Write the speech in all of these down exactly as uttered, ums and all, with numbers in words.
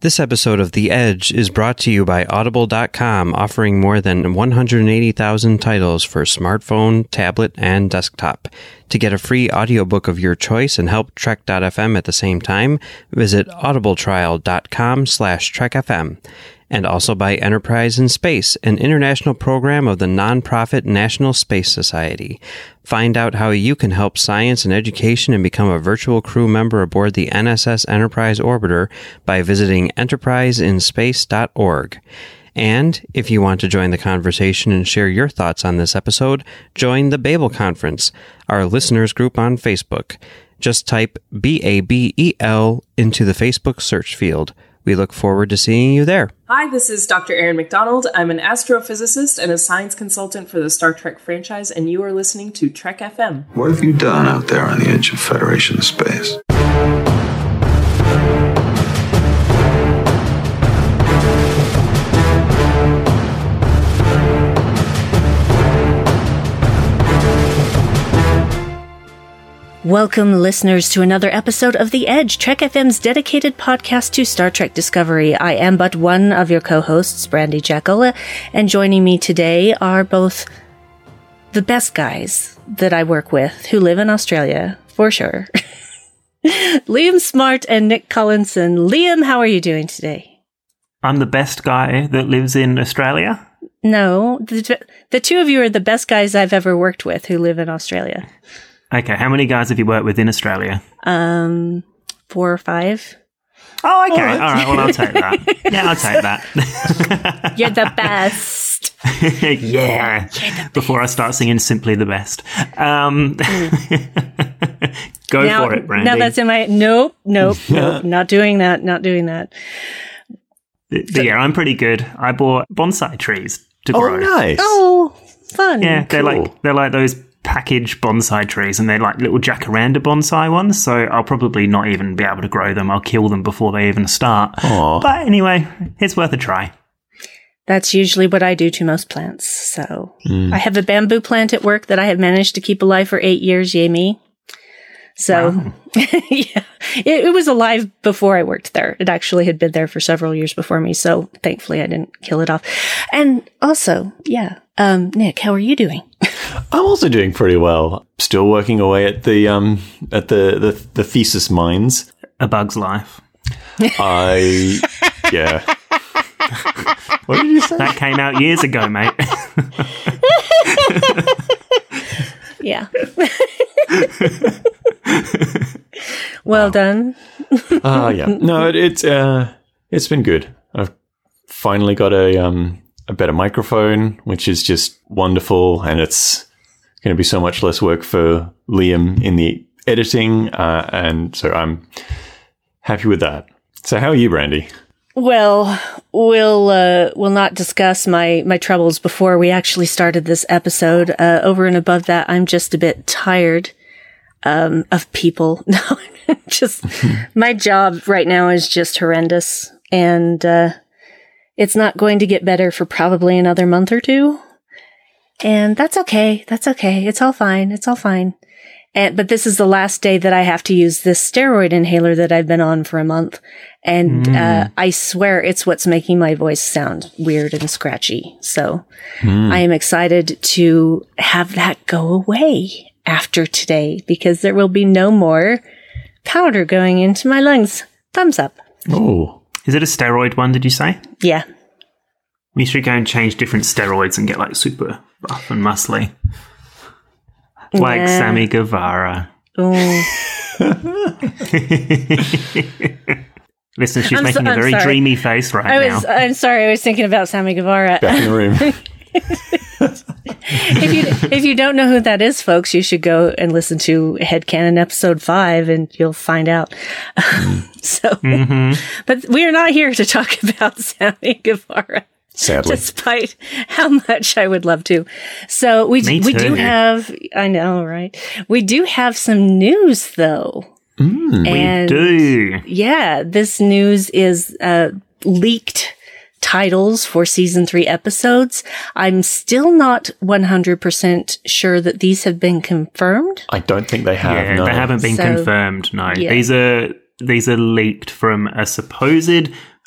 This episode of The Edge is brought to you by Audible dot com, offering more than one hundred eighty thousand titles for smartphone, tablet, and desktop. To get a free audiobook of your choice and help Trek dot f m at the same time, visit audibletrial dot com slash trek f m. And also by Enterprise in Space, an international program of the nonprofit National Space Society. Find out how you can help science and education and become a virtual crew member aboard the N S S Enterprise Orbiter by visiting enterprise in space dot org. And if you want to join the conversation and share your thoughts on this episode, join the Babel Conference, our listeners group on Facebook. Just type B A B E L into the Facebook search field. We look forward to seeing you there. Hi, this is Doctor Erin McDonald. I'm an astrophysicist and a science consultant for the Star Trek franchise, and you are listening to Trek F M. What have you done out there on the edge of Federation space? Welcome, listeners, to another episode of The Edge, Trek F M's dedicated podcast to Star Trek Discovery. I am but one of your co-hosts, Brandy Jackola, and joining me today are both the best guys that I work with who live in Australia, for sure. Liam Smart and Nick Collinson. Liam, how are you doing today? I'm the best guy that lives in Australia? No, the, the two of you are the best guys I've ever worked with who live in Australia. Okay, how many guys have you worked with in Australia? Um, four or five. Oh, okay. All right, well, I'll take that. Yeah, I'll take that. You're the best. Yeah. You're the best. Before I start singing Simply the Best. Um, go now, for it, Brandy. Now that's in my... Nope, nope, nope. Not doing that, not doing that. But, but yeah, I'm pretty good. I bought bonsai trees to grow. Oh, nice. Oh, fun. Yeah, they're Cool. like they're like those packaged bonsai trees, and they're like little jacaranda bonsai ones, so I'll probably not even be able to grow them. I'll kill them before they even start. Aw. But anyway, it's worth a try. That's usually what I do to most plants. So Mm. I have a bamboo plant at work that I have managed to keep alive for eight years, yay me. So, Wow. yeah, it, it was alive before I worked there. It actually had been there for several years before me, so thankfully I didn't kill it off. And also, yeah, um, Nick, how are you doing? I'm also doing pretty well. Still working away at the um at the the, the thesis mines. A Bug's Life. I yeah. What did you say? That came out years ago, mate. Yeah. Well done. Ah, uh, yeah. No, it, it's uh, it's been good. I've finally got a um a better microphone, which is just wonderful, and it's going to be so much less work for Liam in the editing, uh, and so I'm happy with that. So, how are you, Brandy? Well, we'll uh, we'll not discuss my, my troubles before we actually started this episode. Uh, over and above that, I'm just a bit tired um, of people. No, just my job right now is just horrendous, and uh, it's not going to get better for probably another month or two. And that's okay. That's okay. It's all fine. It's all fine. And, but this is the last day that I have to use this steroid inhaler that I've been on for a month. And Mm. uh, I swear it's what's making my voice sound weird and scratchy. So Mm. I am excited to have that go away after today, because there will be no more powder going into my lungs. Thumbs up. Oh, Is it a steroid one, did you say? Yeah. We should go and change different steroids and get like super buff and muscly. Like Nah. Sammy Guevara. Oh. Listen, she's I'm making so- a I'm very sorry. dreamy face right I now. was, I'm sorry, I was thinking about Sammy Guevara. back in the room. If you if you don't know who that is, folks, you should go and listen to Headcanon episode five, and you'll find out. so, Mm-hmm. but we are not here to talk about Sammy Guevara, Sadly. despite how much I would love to. So we Me we do too. have, I know, right? We do have some news, though. Mm. And Do. yeah, this news is uh, leaked titles for season three episodes. I'm still not one hundred percent sure that these have been confirmed. I don't think they have. Yeah, no. they haven't been So, confirmed. No, yeah. these are these are leaked from a supposed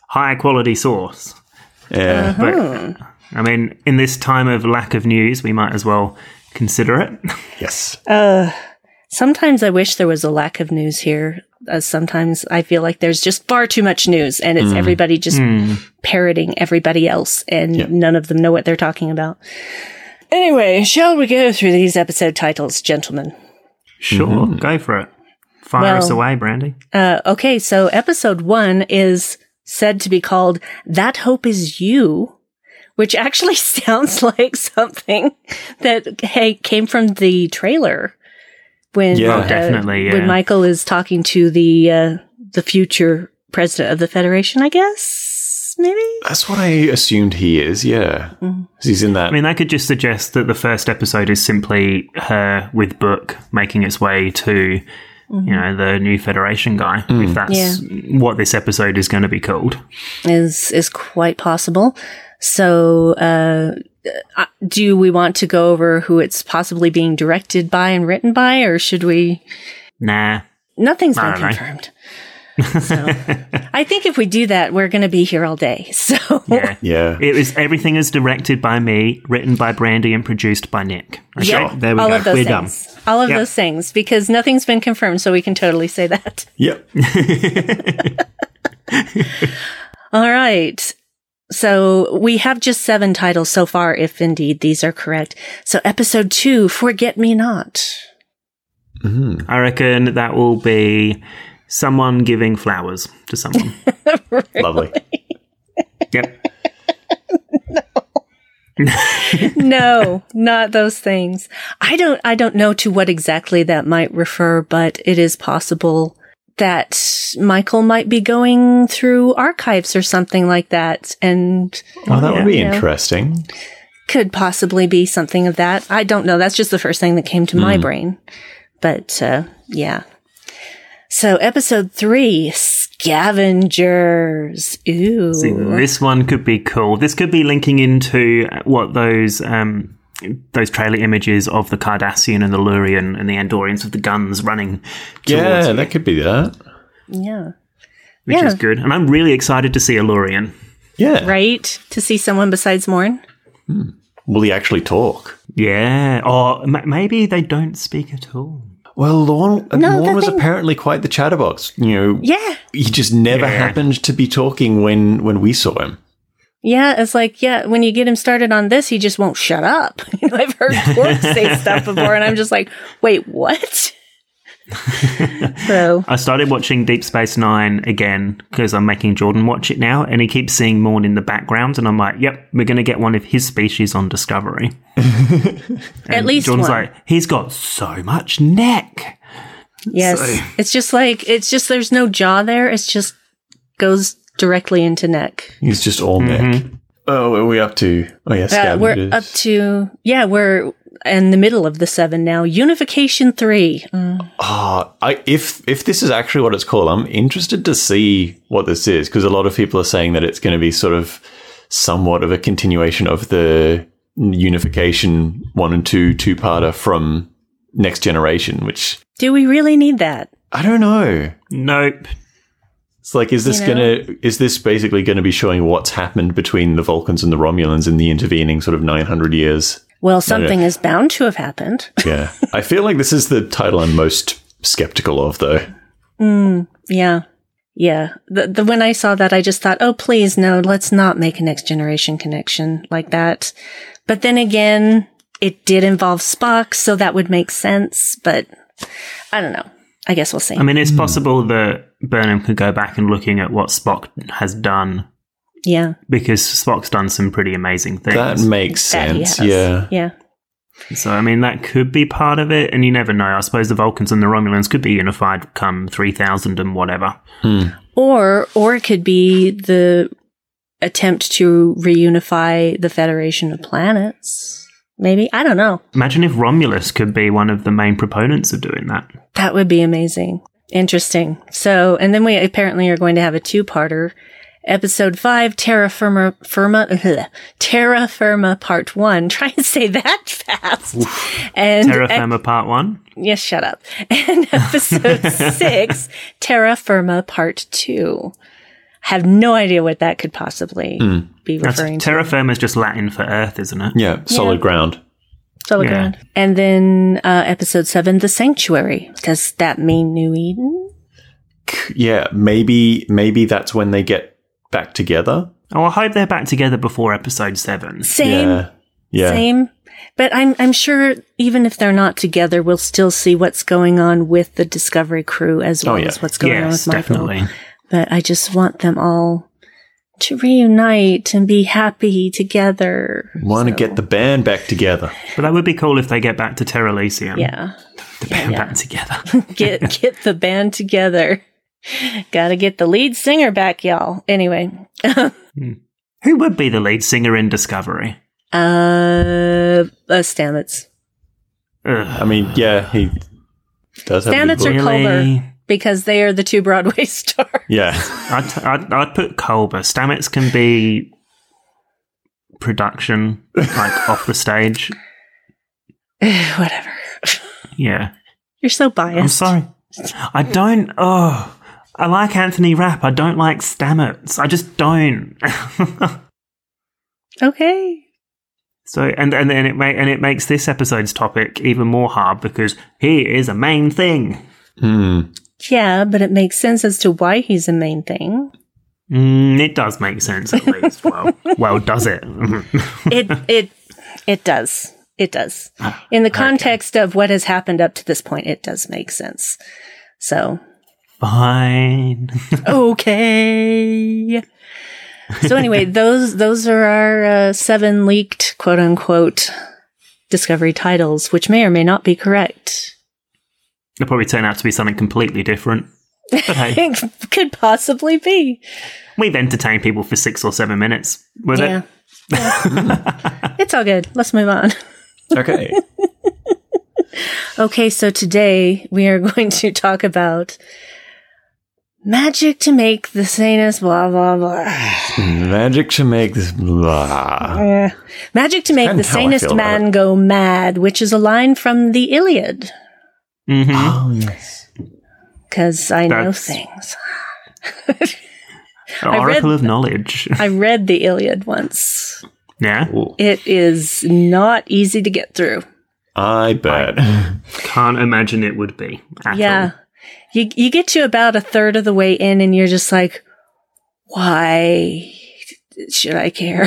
high quality source. Yeah. But, I mean, in this time of lack of news, we might as well consider it. Yes. Sometimes I wish there was a lack of news here. Uh, sometimes I feel like there's just far too much news, and it's everybody just parroting everybody else, and Yeah. none of them know what they're talking about. Anyway, shall we go through these episode titles, gentlemen? Sure, go for it. Fire Well- us away, Brandy. Uh, okay, so episode one is said to be called That Hope Is You, which actually sounds like something that hey, came from the trailer. When, Yeah. uh, Oh, definitely, yeah. when Michael is talking to the uh, the future president of the Federation, I guess, maybe? That's what I assumed he is, yeah. 'Cause he's in that. I mean, that could just suggest that the first episode is simply her with Book making its way to, you know, the new Federation guy, if that's what this episode is going to be called. Is is quite possible. So, uh, uh, do we want to go over who it's possibly being directed by and written by, or should we? Nah. Nothing's been I don't know. confirmed. So, I think if we do that, we're going to be here all day. So, Yeah. yeah. It was everything is directed by me, written by Brandy, and produced by Nick. Okay, yeah, there we all go. of those We're done. things, all of Yep. those things, because nothing's been confirmed, so we can totally say that. Yep. All right. So we have just seven titles so far, if indeed these are correct. So episode two, Forget Me Not. I reckon that will be someone giving flowers to someone. Lovely. Yep. No, not those things. I don't, I don't know to what exactly that might refer, but it is possible that Michael might be going through archives or something like that, and Oh, that would be Yeah. interesting. could possibly be something of that. I don't know. That's just the first thing that came to my brain. But, uh, yeah. So episode three, Scavengers. Ooh. See, this one could be cool. This could be linking into what those um, those trailer images of the Cardassian and the Lurian and the Andorians with the guns running towards Yeah, you, that could be that. Yeah. which yeah. is good. And I'm really excited to see a Lurian. Yeah. Right? To see someone besides Morn? Will he actually talk? Yeah. Or m- maybe they don't speak at all. Well, Lorne, No, Lorne the was thing- apparently quite the chatterbox. You know, Yeah. he just never Yeah. happened to be talking when, when we saw him. Yeah, it's like, yeah, when you get him started on this, he just won't shut up. You know, I've heard Quark say stuff before, and I'm just like, wait, what? So, I started watching Deep Space Nine again because I'm making Jordan watch it now, and he keeps seeing Morn in the background, and I'm like, yep, we're going to get one of his species on Discovery. at least Jordan's one. like, he's got so much neck. Yes. So- It's just like, it's just, there's no jaw there. It's just goes directly into neck. He's just all neck. Oh, what are we up to? Oh, yeah, Uh, scavengers. we're up to, yeah, we're in the middle of the seven now. Unification three. Mm. Ah, I, if if this is actually what it's called, I'm interested to see what this is, because a lot of people are saying that it's going to be sort of somewhat of a continuation of the Unification one and two two-parter from Next Generation, which Do we really need that? I don't know. Nope. It's like, is this You know? gonna is this basically going to be showing what's happened between the Vulcans and the Romulans in the intervening sort of nine hundred years? Well, something is bound to have happened. Yeah, I feel like this is the title I'm most skeptical of, though. Yeah. Yeah. The, the, when I saw that, I just thought, oh, please, no, let's not make a next generation connection like that. But then again, it did involve Spock, so that would make sense. But I don't know. I guess we'll see. I mean, it's possible that Burnham could go back and looking at what Spock has done, yeah. because Spock's done some pretty amazing things. That makes That he sense. has. Yeah. Yeah. So, I mean, that could be part of it, and you never know. I suppose the Vulcans and the Romulans could be unified come three thousand and whatever. Or, or it could be the attempt to reunify the Federation of Planets. Maybe. I don't know. Imagine if Romulus could be one of the main proponents of doing that. That would be amazing. Interesting. So, and then we apparently are going to have a two-parter. Episode five, Terra Firma, Firma, ugh, Terra Firma Part One. Try and say that fast. And Terra Firma Part one? yes, shut up. And episode six, Terra Firma Part Two. Have no idea what that could possibly mm. be referring That's, to. Terra firma is just Latin for earth, isn't it? Yeah, solid Yeah. ground. Solid Yeah. ground. And then uh, episode seven, The Sanctuary. Does that mean New Eden? Yeah, maybe maybe that's when they get back together. Oh, I hope they're back together before episode seven. Same. Yeah. Yeah. Same. But I'm I'm sure even if they're not together, we'll still see what's going on with the Discovery crew as well Oh, yeah. as what's going on Yes, with Michael. definitely. But I just want them all to reunite and be happy together. Want to So, get the band back together. But that would be cool if they get back to Terra Elysium. yeah. The band yeah. back together. Get get the band together. Gotta get the lead singer back, y'all. Anyway. Who would be the lead singer in Discovery? Uh, uh Stamets. Ugh. I mean, yeah, he does have a Stamets good or voice. Really? Culber, because they are the two Broadway stars. Yeah. I'd, I'd, I'd put Culber. Stamets can be production, like off the stage. Whatever. Yeah. You're so biased. I'm sorry. I don't. Oh, I like Anthony Rapp. I don't like Stamets. I just don't. Okay. So and and then it ma- and it makes this episode's topic even more hard because he is a main thing. Hmm. Yeah, but it makes sense as to why he's a main thing. Mm, it does make sense at least. Well, well, does it? It it it does. It does. In the context of what has happened up to this point, it does make sense. So, Fine. okay. So anyway, those those are our uh, seven leaked quote unquote Discovery titles, which may or may not be correct. It'll probably turn out to be something completely different. But hey, It could possibly be. we've entertained people for six or seven minutes with Yeah. it. Yeah. It's all good. Let's move on. Okay. Okay, so today we are going to talk about magic to make the sanest blah blah blah. Magic to make this blah. Eh. Magic to make the Depends how I sanest feel about man it. go mad, which is a line from the Iliad. Mm-hmm. Oh, yes. Because I know That's- things. An I read- oracle of knowledge. I read the Iliad once. Yeah. It is not easy to get through. I bet. Can't imagine it would be. At Yeah. all. You you get to about a third of the way in and you're just like, why should I care?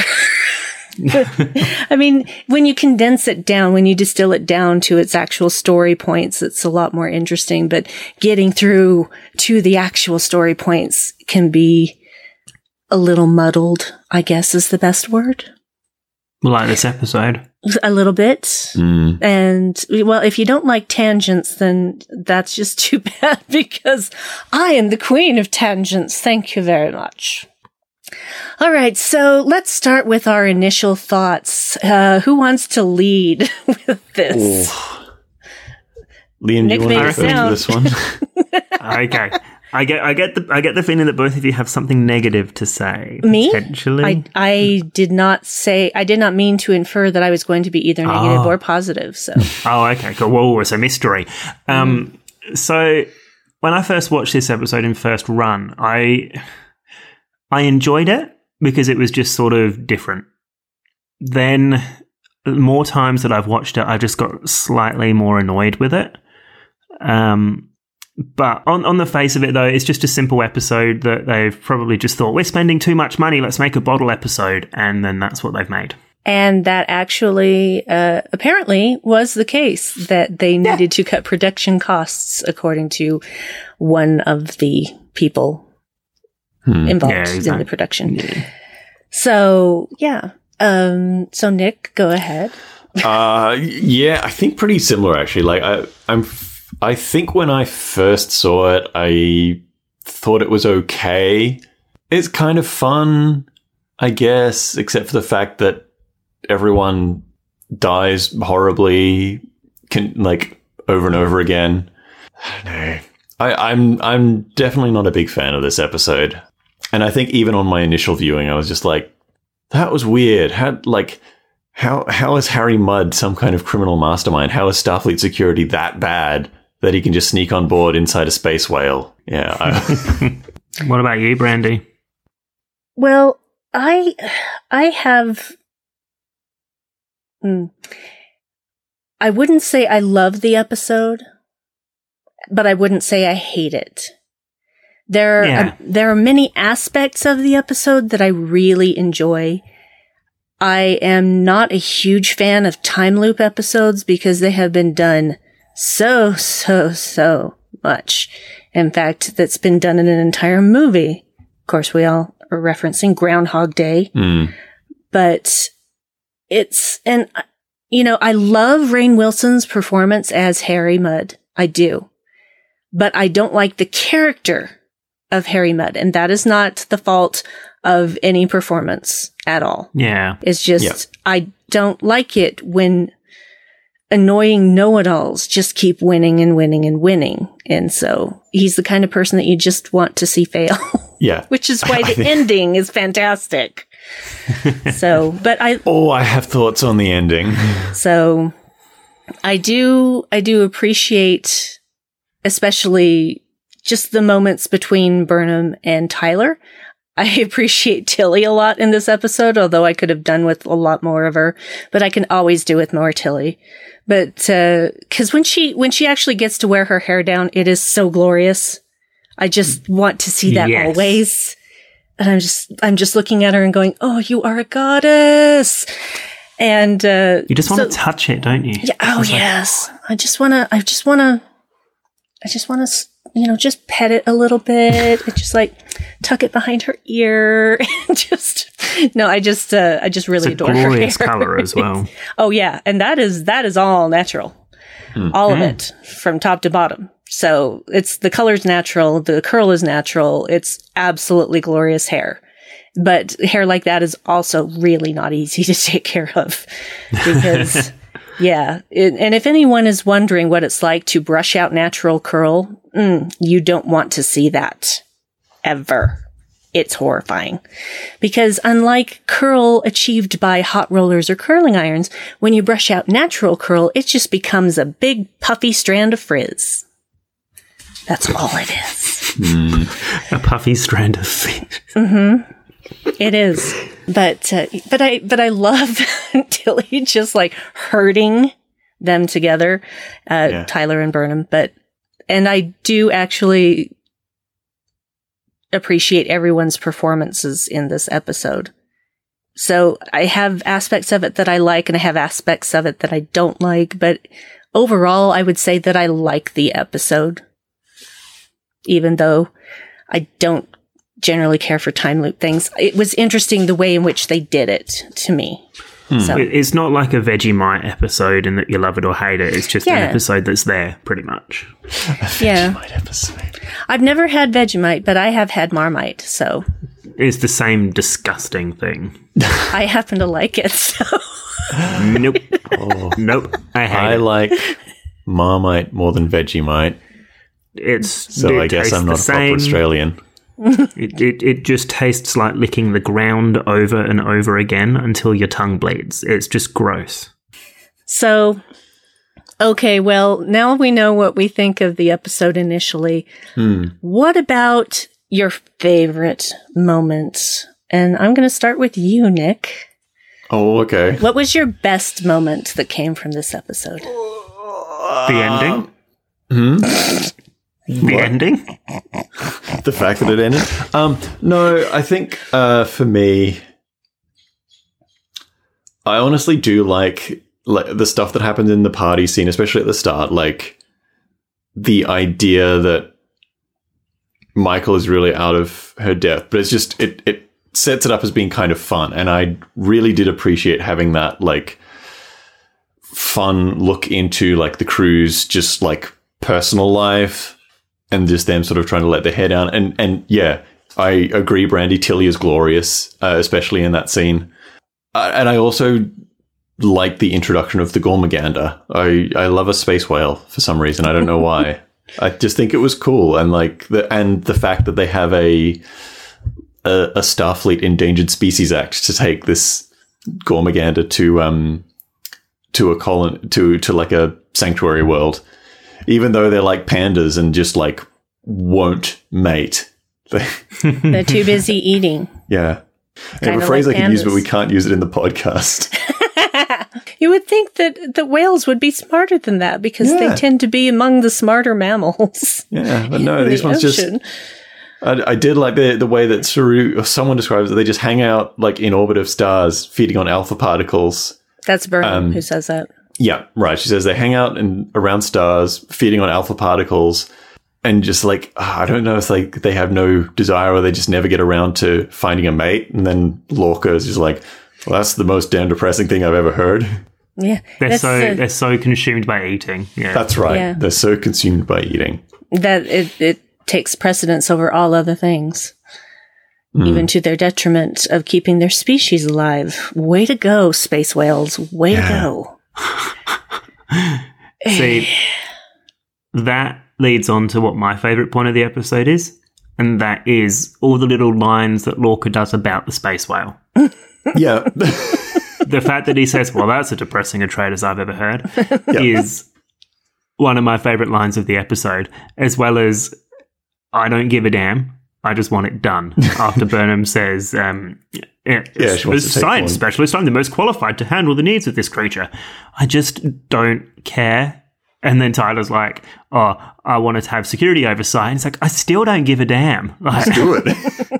I mean, when you condense it down, when you distill it down to its actual story points, it's a lot more interesting. But getting through to the actual story points can be a little muddled, I guess is the best word. Like this episode. A little bit. Mm. And, well, if you don't like tangents, then that's just too bad because I am the queen of tangents. Thank you very much. All right, so let's start with our initial thoughts. Uh, who wants to lead with this? Liam, Nick do you made want to it go into sound. this one? Okay. I get I get the I get the feeling that both of you have something negative to say. Me? Potentially. I, I did not say, I did not mean to infer that I was going to be either negative Oh. or positive, so. Oh, okay, cool. Whoa, it's a mystery. Um, so when I first watched this episode in first run, I I enjoyed it because it was just sort of different. Then more times that I've watched it, I just got slightly more annoyed with it. Um, but on on the face of it, though, it's just a simple episode that they've probably just thought, we're spending too much money, let's make a bottle episode, and then that's what they've made. And that actually, uh, apparently was the case, that they needed to cut production costs, according to one of the people Hmm. involved Yeah, in the exactly. production. So, yeah. Um, so Nick, go ahead. Uh, yeah, I think pretty similar actually. Like I, I'm, f- I think when I first saw it, I thought it was okay. It's kind of fun, I guess, except for the fact that everyone dies horribly, can like over and over again. I don't know. I, I'm, I'm definitely not a big fan of this episode, and I think even on my initial viewing, I was just like, that was weird. How like. How how is Harry Mudd some kind of criminal mastermind? How is Starfleet security that bad that he can just sneak on board inside a space whale? Yeah. I, What about you, Brandy? Well, I, I have, hmm, I wouldn't say I love the episode, but I wouldn't say I hate it. There, Yeah. are, there are many aspects of the episode that I really enjoy. I am not a huge fan of time loop episodes because they have been done so, so, so much. In fact, that's been done in an entire movie. Of course, we all are referencing Groundhog Day. Mm. But it's, and, you know, I love Rainn Wilson's performance as Harry Mudd. I do. But I don't like the character of Harry Mudd. And that is not the fault of any performance at all. Yeah. It's just, Yeah. I don't like it when annoying know-it-alls just keep winning and winning and winning. And so he's the kind of person that you just want to see fail. Yeah. Which is why the ending is fantastic. So, but I, Oh, I have thoughts on the ending. so I do, I do appreciate, especially just the moments between Burnham and Tyler. I appreciate Tilly a lot in this episode, although I could have done with a lot more of her, but I can always do with more Tilly. But, uh, cause when she, when she actually gets to wear her hair down, it is so glorious. I just want to see that Yes. always. And I'm just, I'm just looking at her and going, oh, you are a goddess. And, uh, You just want so- to touch it, don't you? yeah, oh It's like- yes. I just want to, I just want to, I just want to, you know, just pet it a little bit and just like tuck it behind her ear and just, no, I just, uh, I just really It's a adore her glorious hair. color as well. Oh yeah. And that is, that is all natural. All of it from top to bottom. So it's, the color's natural. The curl is natural. It's absolutely glorious hair. But hair like that is also really not easy to take care of because, yeah. It, and if anyone is wondering what it's like to brush out natural curl, mm, you don't want to see that ever. It's horrifying because unlike curl achieved by hot rollers or curling irons, when you brush out natural curl, it just becomes a big puffy strand of frizz. That's all it is. A puffy strand of fish. It is, but uh, but I but I love Tilly just like hurting them together, uh, Yeah. Tyler and Burnham. But and I do actually appreciate everyone's performances in this episode. So I have aspects of it that I like, and I have aspects of it that I don't like. But overall, I would say that I like the episode, even though I don't generally care for time loop things. It was interesting the way in which they did it to me. So It- It's not like a Vegemite episode in that you love it or hate it. It's just Yeah. an episode that's there, pretty much. yeah, Vegemite episode. I've never had Vegemite, but I have had Marmite, so It's the same disgusting thing. I happen to like it. So Nope. Nope. I hate I it. like Marmite more than Vegemite, It's so it I guess tastes I'm the not a proper same. Australian. It, it it just tastes like licking the ground over and over again until your tongue bleeds. It's just gross. So, okay, well, now we know what we think of the episode initially. What about your favorite moments? And I'm going to start with you, Nick. Oh, okay. What was your best moment that came from this episode? The ending. Hmm? The ending. The fact that it ended. Um, no, I think uh, for me, I honestly do like like the stuff that happens in the party scene, especially at the start. Like the idea that Michael is really out of her depth, but it's just it it sets it up as being kind of fun, and I really did appreciate having that like fun look into like the crew's just like personal life. And just them sort of trying to let their hair down. And and yeah, I agree, Brandy. Tilly is glorious, uh, especially in that scene. Uh, and I also like the introduction of the Gormagander. I, I love a space whale for some reason. I don't know why. I just think it was cool. And like the and the fact that they have a a, a Starfleet Endangered Species Act to take this Gormagander to um to a colon to to like a sanctuary world. Even though they're like pandas and just like won't mate. They're too busy eating. Yeah. I have a phrase like I could use, but we can't use it in the podcast. You would think that, that whales would be smarter than that because yeah. they tend to be among the smarter mammals. Yeah, but no, these the ones ocean. just... I, I did like the the way that Saru, or someone describes it, they just hang out like in orbit of stars, feeding on alpha particles. That's Burnham um, who says that. Yeah, right. She says they hang out in, around stars, feeding on alpha particles, and just like, oh, I don't know if like they have no desire or they just never get around to finding a mate. And then Lorca is just like, well, that's the most damn depressing thing I've ever heard. Yeah, they're so uh, they're so consumed by eating. Yeah, that's right. Yeah. They're so consumed by eating that it it takes precedence over all other things, mm. even to their detriment of keeping their species alive. Way to go, space whales! Way yeah. to go. See, that leads on to what my favourite point of the episode is, and that is all the little lines that Lorca does about the space whale. Yeah. The fact that he says, well, that's a depressing a trait as I've ever heard, yep. is one of my favourite lines of the episode, as well as, I don't give a damn, I just want it done. After Burnham says, um, yeah, yeah, she wants as to a science one. specialist, I'm the most qualified to handle the needs of this creature. I just don't care. And then Tyler's like, oh, I wanted to have security oversight. And it's like, I still don't give a damn. Like, let's do it.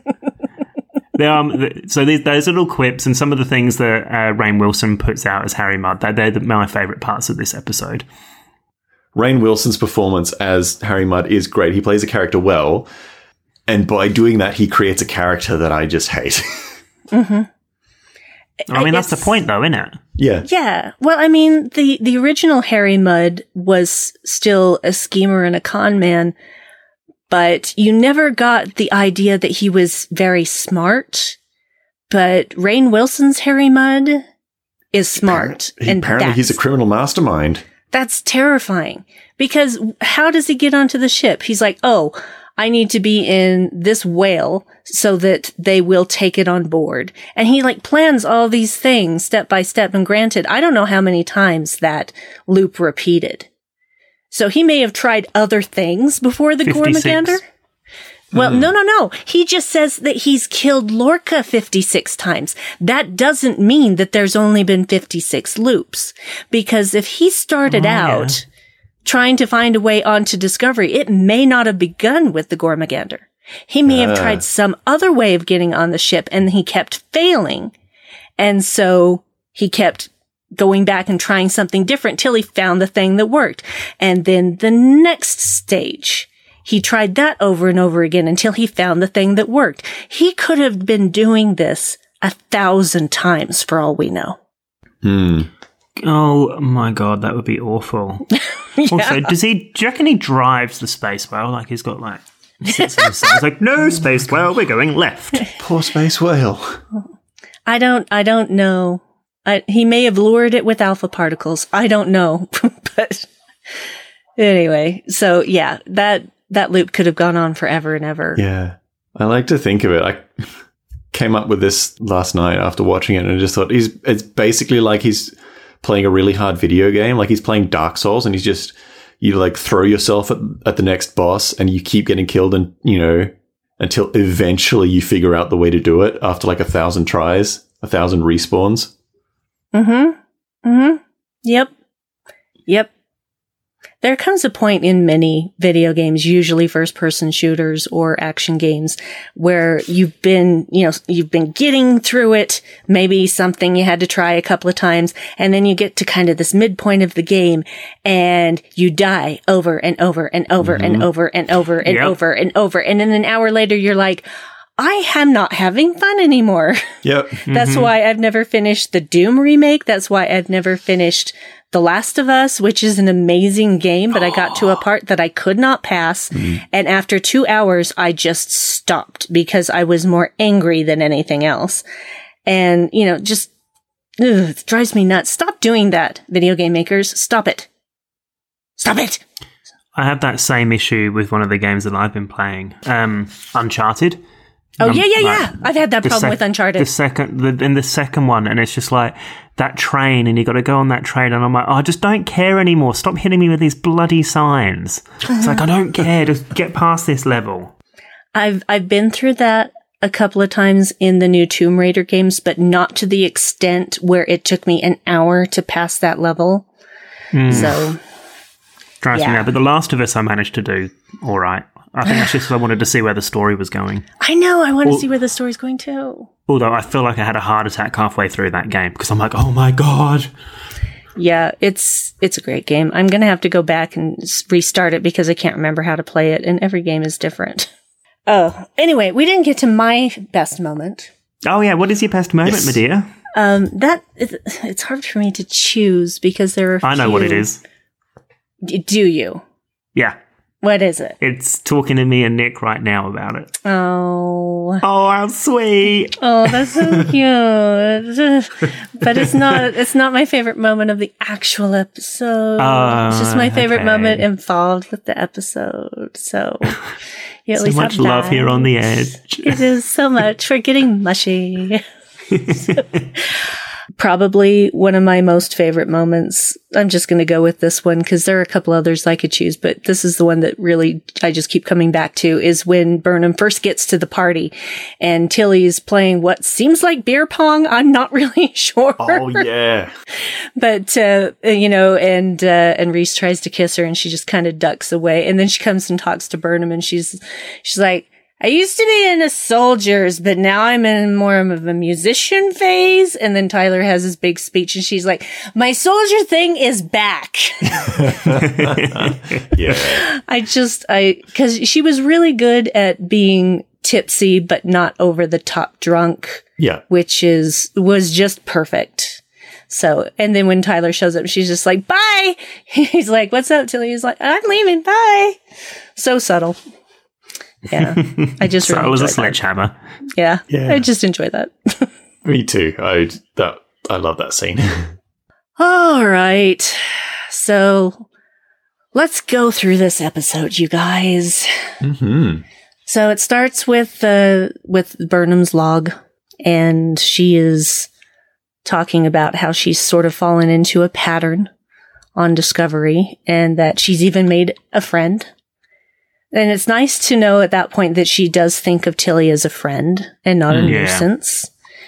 Um, so these, those little quips and some of the things that uh, Rainn Wilson puts out as Harry Mudd, they're the, my favourite parts of this episode. Rainn Wilson's performance as Harry Mudd is great. He plays a character well, and by doing that, he creates a character that I just hate. Mm-hmm. I mean, it's, that's the point, though, isn't it? Yeah. Yeah. Well, I mean, the, the original Harry Mudd was still a schemer and a con man, but you never got the idea that he was very smart. But Rainn Wilson's Harry Mudd is smart. Apparently, and apparently he's a criminal mastermind. That's terrifying. Because how does he get onto the ship? He's like, oh, I need to be in this whale so that they will take it on board. And he like plans all these things step by step. And granted, I don't know how many times that loop repeated. So he may have tried other things before the Gormagander. Well, mm. no, no, no. He just says that he's killed Lorca fifty-six times. That doesn't mean that there's only been fifty-six loops. Because if he started oh, out yeah. trying to find a way onto Discovery, it may not have begun with the Gormagander. He may uh. have tried some other way of getting on the ship and he kept failing. And so he kept going back and trying something different till he found the thing that worked. And then the next stage, he tried that over and over again until he found the thing that worked. He could have been doing this a thousand times for all we know. Hmm. Oh my God, that would be awful. Yeah. Also, does he, do you reckon he drives the space whale? Like he's got like, sits on the side, like, no, space whale, we're going left. Poor space whale. I don't, I don't know. I, he may have lured it with alpha particles. I don't know. But anyway, so yeah, that, that loop could have gone on forever and ever. Yeah. I like to think of it. I came up with this last night after watching it and I just thought he's, it's basically like he's playing a really hard video game. Like he's playing Dark Souls and he's just, you like throw yourself at, at the next boss and you keep getting killed and, you know, until eventually you figure out the way to do it after like a thousand tries, a thousand respawns. Mm-hmm. Mm-hmm. Yep. Yep. There comes a point in many video games, usually first-person shooters or action games, where you've been, you know, you've been getting through it, maybe something you had to try a couple of times, and then you get to kind of this midpoint of the game, and you die over and over and over mm-hmm. and over and over and yep. over and over, and then an hour later you're like, I am not having fun anymore. Yep. That's mm-hmm. why I've never finished the Doom remake. That's why I've never finished The Last of Us, which is an amazing game, but I got to a part that I could not pass. Mm-hmm. And after two hours, I just stopped because I was more angry than anything else. And, you know, just ugh, it drives me nuts. Stop doing that, video game makers. Stop it. Stop it. I have that same issue with one of the games that I've been playing, um, Uncharted. Oh, um, yeah, yeah, yeah. Like, I've had that problem sec- with Uncharted. The second, the, in the second one, and it's just like that train, and you got to go on that train, and I'm like, oh, I just don't care anymore. Stop hitting me with these bloody signs. It's like, I don't care. Just get past this level. I've I've been through that a couple of times in the new Tomb Raider games, but not to the extent where it took me an hour to pass that level. Mm. So, drives yeah. me mad. But The Last of Us, I managed to do all right. I think that's just because I wanted to see where the story was going. I know, I want to Al- see where the story's going too. Although I feel like I had a heart attack halfway through that game because I'm like, oh my god. Yeah, it's it's a great game. I'm going to have to go back and restart it because I can't remember how to play it, and every game is different. Oh, anyway, we didn't get to my best moment. Oh yeah, what is your best moment, Yes. my dear? Um, that it, it's hard for me to choose because there are. A I know few. what it is. D- Do you? Yeah, What is it? it's talking to me and Nick right now about it. Oh, Oh, how sweet! oh, that's so cute. But it's not. It's not my favorite moment of the actual episode. Oh, it's just my favorite okay. moment involved with the episode. So, you at So least much have love that. here on the edge. It is so much for getting mushy. Probably one of my most favorite moments. I'm just going to go with this one because there are a couple others I could choose, but this is the one that really I just keep coming back to is when Burnham first gets to the party and Tilly's playing what seems like beer pong. I'm not really sure. Oh, yeah. But, uh, you know, and, uh, and Reese tries to kiss her and she just kind of ducks away. And then she comes and talks to Burnham and she's, she's like, I used to be into soldiers, but now I'm in more of a musician phase. And then Tyler has his big speech and she's like, my soldier thing is back. Yeah. I just, I, cause she was really good at being tipsy, but not over the top drunk, Yeah. which is, was just perfect. So, and then when Tyler shows up, she's just like, bye. He's like, what's up, Tilly? He's like, I'm leaving. Bye. So subtle. Yeah. I just So really it was a enjoyed that. sledgehammer. Yeah. Yeah. I just enjoy that. Me too. I that I love that scene. All right. So let's go through this episode, you guys. Mm-hmm. So it starts with, uh, with Burnham's log and she is talking about how she's sort of fallen into a pattern on Discovery and that she's even made a friend. And it's nice to know at that point that she does think of Tilly as a friend and not a Yeah. nuisance.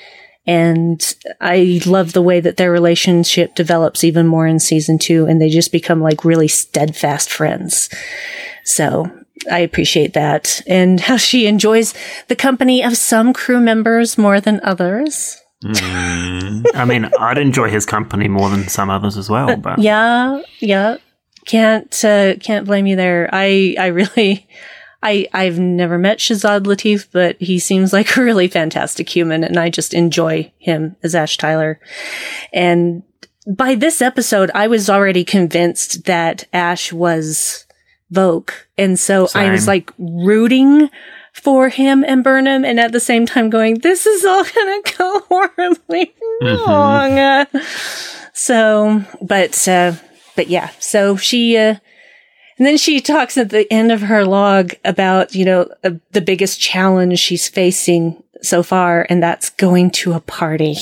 And I love the way that their relationship develops even more in season two and they just become like really steadfast friends. So I appreciate that. And how she enjoys the company of some crew members more than others. Mm. I mean, I'd enjoy his company more than some others as well. But Yeah, yeah. Can't, uh, can't blame you there. I, I really, I, I've never met Shazad Latif, but he seems like a really fantastic human and I just enjoy him as Ash Tyler. And by this episode, I was already convinced that Ash was Vogue. And so I was Same. like rooting for him and Burnham and at the same time going, this is all gonna go horribly wrong. So, but, uh, But yeah, so she, uh, and then she talks at the end of her log about, you know, uh, the biggest challenge she's facing so far, and that's going to a party.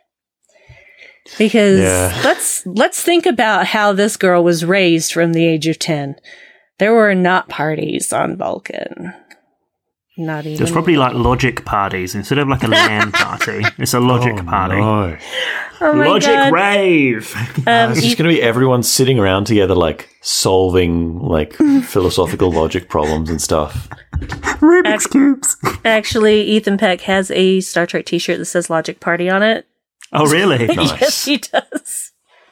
Because Yeah. let's, let's think about how this girl was raised from the age of ten. There were not parties on Vulcan. Not even. there's probably like logic parties instead of like a LAN party. It's a logic Oh, party. no. Oh my Logic God. rave. Um, It's just going to be everyone sitting around together, like solving like philosophical logic problems and stuff. Rubik's cubes. Actually, Ethan Peck has a Star Trek t-shirt that says Logic Party on it. Oh, really? Nice. Yes, he does.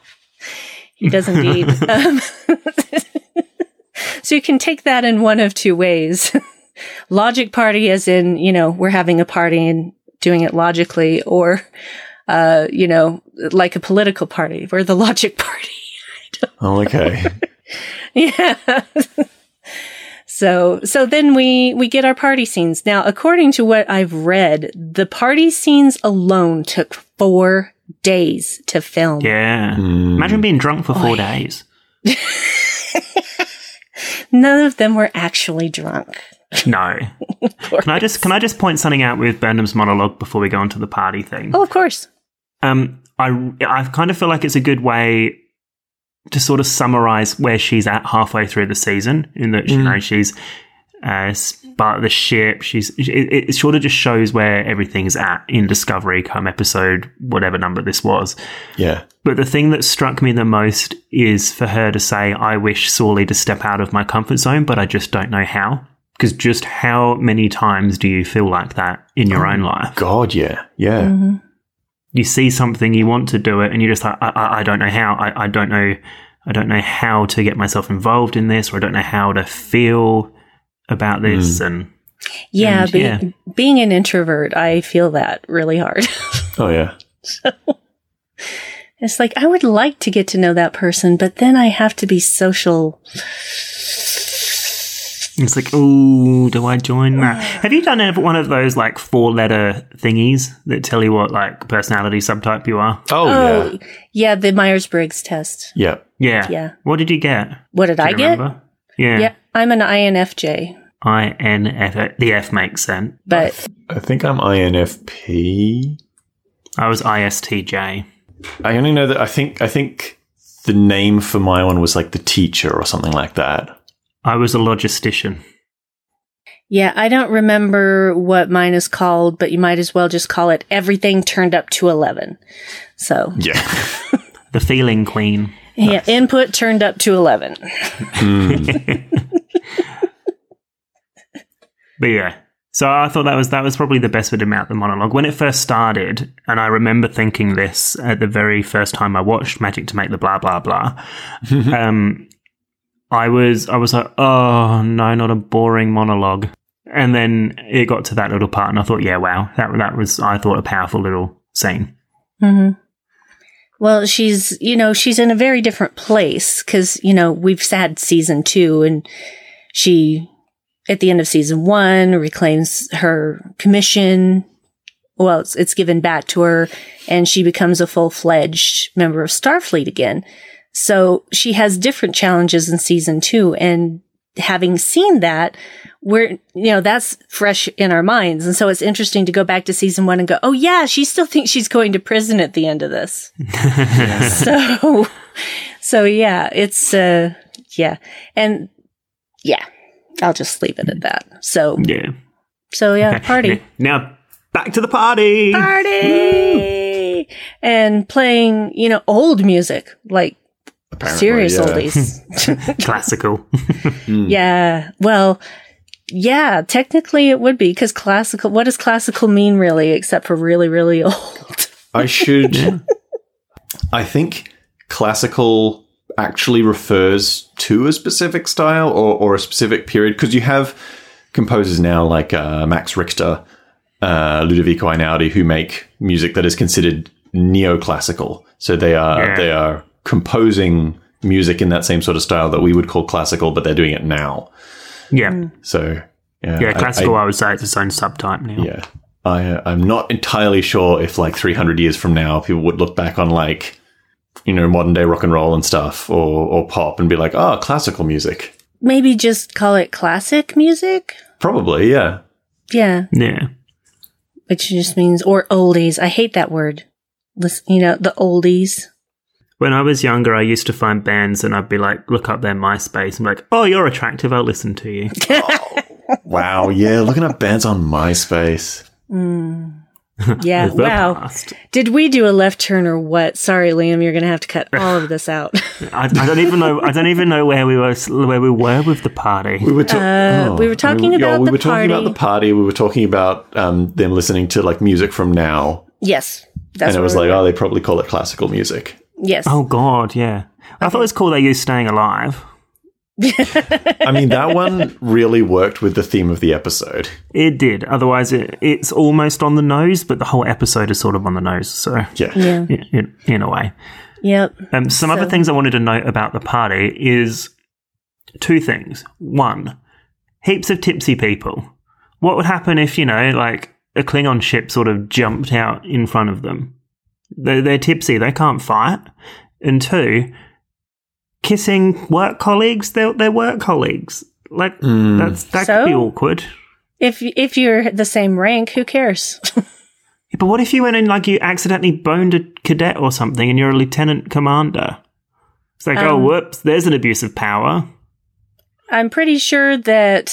He does indeed. um, so you can take that in one of two ways. Logic party as in, you know, we're having a party and doing it logically, or, uh, you know, like a political party. We're the logic party. Oh, okay. Yeah. So, so then we, we get our party scenes. Now, according to what I've read, the party scenes alone took four days to film. Yeah. Mm. Imagine being drunk for four days. None of them were actually drunk. No. Can I just can I just point something out with Burnham's monologue before we go on to the party thing? Oh, of course. Um, I I kind of feel like it's a good way to sort of summarize where she's at halfway through the season. In that, you know, she's uh, part of the ship. She's it, it sort of just shows where everything's at in Discovery come episode whatever number this was. Yeah. But the thing that struck me the most is for her to say, I wish sorely to step out of my comfort zone, but I just don't know how. Because just how many times do you feel like that in your oh, own life? God, yeah. Yeah. Mm-hmm. You see something, you want to do it, and you're just like, I, I, I don't know how. I, I don't know. I don't know how to get myself involved in this, or I don't know how to feel about this. Mm. And yeah, and, be, yeah, being an introvert, I feel that really hard. Oh, yeah. So it's like, I would like to get to know that person, but then I have to be social. It's like, oh, do I join that? Have you done one of those like four letter thingies that tell you what like personality subtype you are? Oh, oh yeah. Yeah, the Myers-Briggs test. Yeah. Yeah. Yeah. What did you get? What did Do I you get? remember? Yeah. Yeah, I'm an I N F J. I N F. The F makes sense. But I think I'm I N F P. I was I S T J. I only know that I think I think the name for my one was like the teacher or something like that. I was a logistician. Yeah, I don't remember what mine is called, but you might as well just call it everything turned up to eleven. So yeah, the feeling queen. Yeah, nice. Input turned up to eleven. Mm. But yeah, so I thought that was that was probably the best bit about the monologue when it first started, and I remember thinking this at the very first time I watched Magic to Make the Blah Blah Blah. um, I was I was like, oh no, not a boring monologue. And then it got to that little part, and I thought, yeah, wow, that that was I thought a powerful little scene. Mm-hmm. Well, she's you know she's in a very different place because you know we've had season two, and she at the end of season one reclaims her commission. Well, it's, it's given back to her, and she becomes a full fledged member of Starfleet again. So she has different challenges in season two, and having seen that, we're, you know, that's fresh in our minds. And so it's interesting to go back to season one and go, oh yeah, she still thinks she's going to prison at the end of this. so, so yeah, it's, uh, yeah. And yeah, I'll just leave it at that. So, yeah. So yeah, Okay. party. Now back to the party. Party! Woo! And playing, you know, old music, like, Apparently, serious yeah. oldies. Classical. Mm. Yeah. Well, yeah, technically it would be because classical, what does classical mean really, except for really, really old? I should. I think classical actually refers to a specific style or, or a specific period because you have composers now like uh, Max Richter, uh, Ludovico Einaudi, who make music that is considered neoclassical. So they are Yeah. they are composing music in that same sort of style that we would call classical, but they're doing it now. Yeah. So yeah, Yeah, I- classical, I, I, would say it's its own subtype now. yeah, I I'm not entirely sure if like three hundred years from now people would look back on like you know modern day rock and roll and stuff or or pop and be like, oh, classical music. Maybe just call it classic music? Probably, yeah. Yeah. Yeah. Which just means, or oldies. I hate that word. Listen, you know, the oldies. When I was younger, I used to find bands and I'd be like, look up their MySpace and be like, oh, you're attractive, I'll listen to you. Wow, yeah, looking up bands on MySpace. Mm. Yeah, The wow. past. Did we do a left turn or what? Sorry, Liam, you're going to have to cut all of this out. I, I don't even know. I don't even know where we were. Where we were with the party. We were, ta- Uh, we were talking I mean, yeah, about we the were talking about party. the party. We were talking about um, them listening to like music from now, Yes. That's and it what was we like, were- oh, they probably call it classical music. Yes. Oh God, yeah. I thought it was cool they used "Staying Alive." I mean, that one really worked with the theme of the episode. It did. Otherwise, it, it's almost on the nose, but the whole episode is sort of on the nose. So, Yeah. Yeah. in, in, in a way. Yep. Um, some So- other things I wanted to note about the party is two things. One, heaps of tipsy people. What would happen if, you know, like a Klingon ship sort of jumped out in front of them? They're, they're tipsy. They can't fight. And two, kissing work colleagues. They're, they're work colleagues. Like, Mm. that's that So? could be awkward. If if you're the same rank, who cares? Yeah, but what if you went in, like, you accidentally boned a cadet or something and you're a lieutenant commander? It's like, oh, Um, whoops, there's an abuse of power. I'm pretty sure that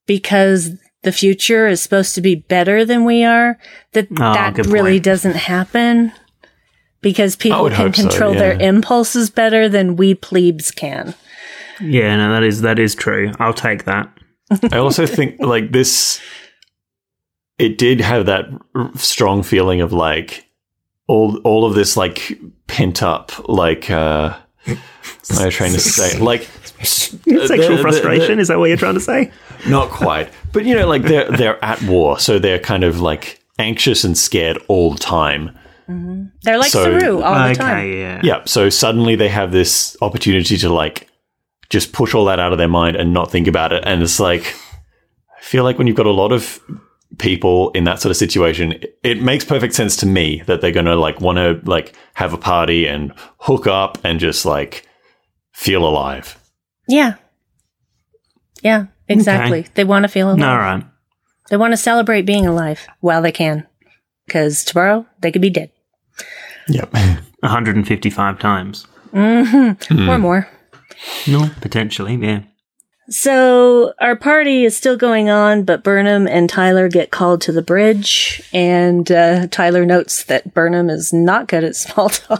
because the future is supposed to be better than we are, that Oh, that good really point. doesn't happen because people would can hope so, control yeah. their impulses better than we plebes can. Yeah, no, that is that is true. I'll take that. I also think like this, it did have that r- strong feeling of like all all of this like pent up like uh, what am I trying to say like Sexual the- the- frustration, the- is that what you're trying to say? Not quite, but you know, like they're they're at war, so they're kind of like anxious and scared all the time. They're like So- Saru all the okay, time. yeah. Yeah, so suddenly they have this opportunity to like just push all that out of their mind and not think about it. And it's like, I feel like when you've got a lot of people in that sort of situation, it, it makes perfect sense to me that they're going to like want to like have a party and hook up and just like feel alive. Yeah. Yeah, exactly. Okay. They want to feel alive. All right. They want to celebrate being alive while they can. Because tomorrow, they could be dead. Yep. one hundred fifty-five times. Mm-hmm. Or more. No, potentially, yeah. So, our party is still going on, but Burnham and Tyler get called to the bridge. And uh, Tyler notes that Burnham is not good at small talk.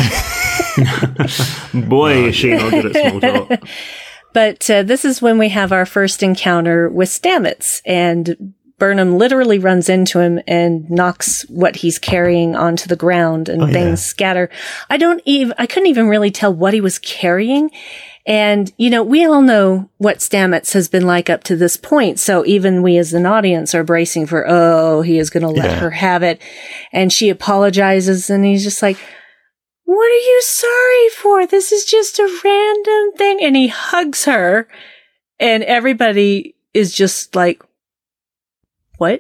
Boy, is she not good at small talk. But uh, this is when we have our first encounter with Stamets, and Burnham literally runs into him and knocks what he's carrying onto the ground, and Oh, things yeah. scatter. I don't even, I couldn't even really tell what he was carrying. And, you know, we all know what Stamets has been like up to this point. So even we as an audience are bracing for, oh, he is going to let Yeah. her have it. And she apologizes, and he's just like, what are you sorry for? This is just a random thing. And he hugs her, and everybody is just like, what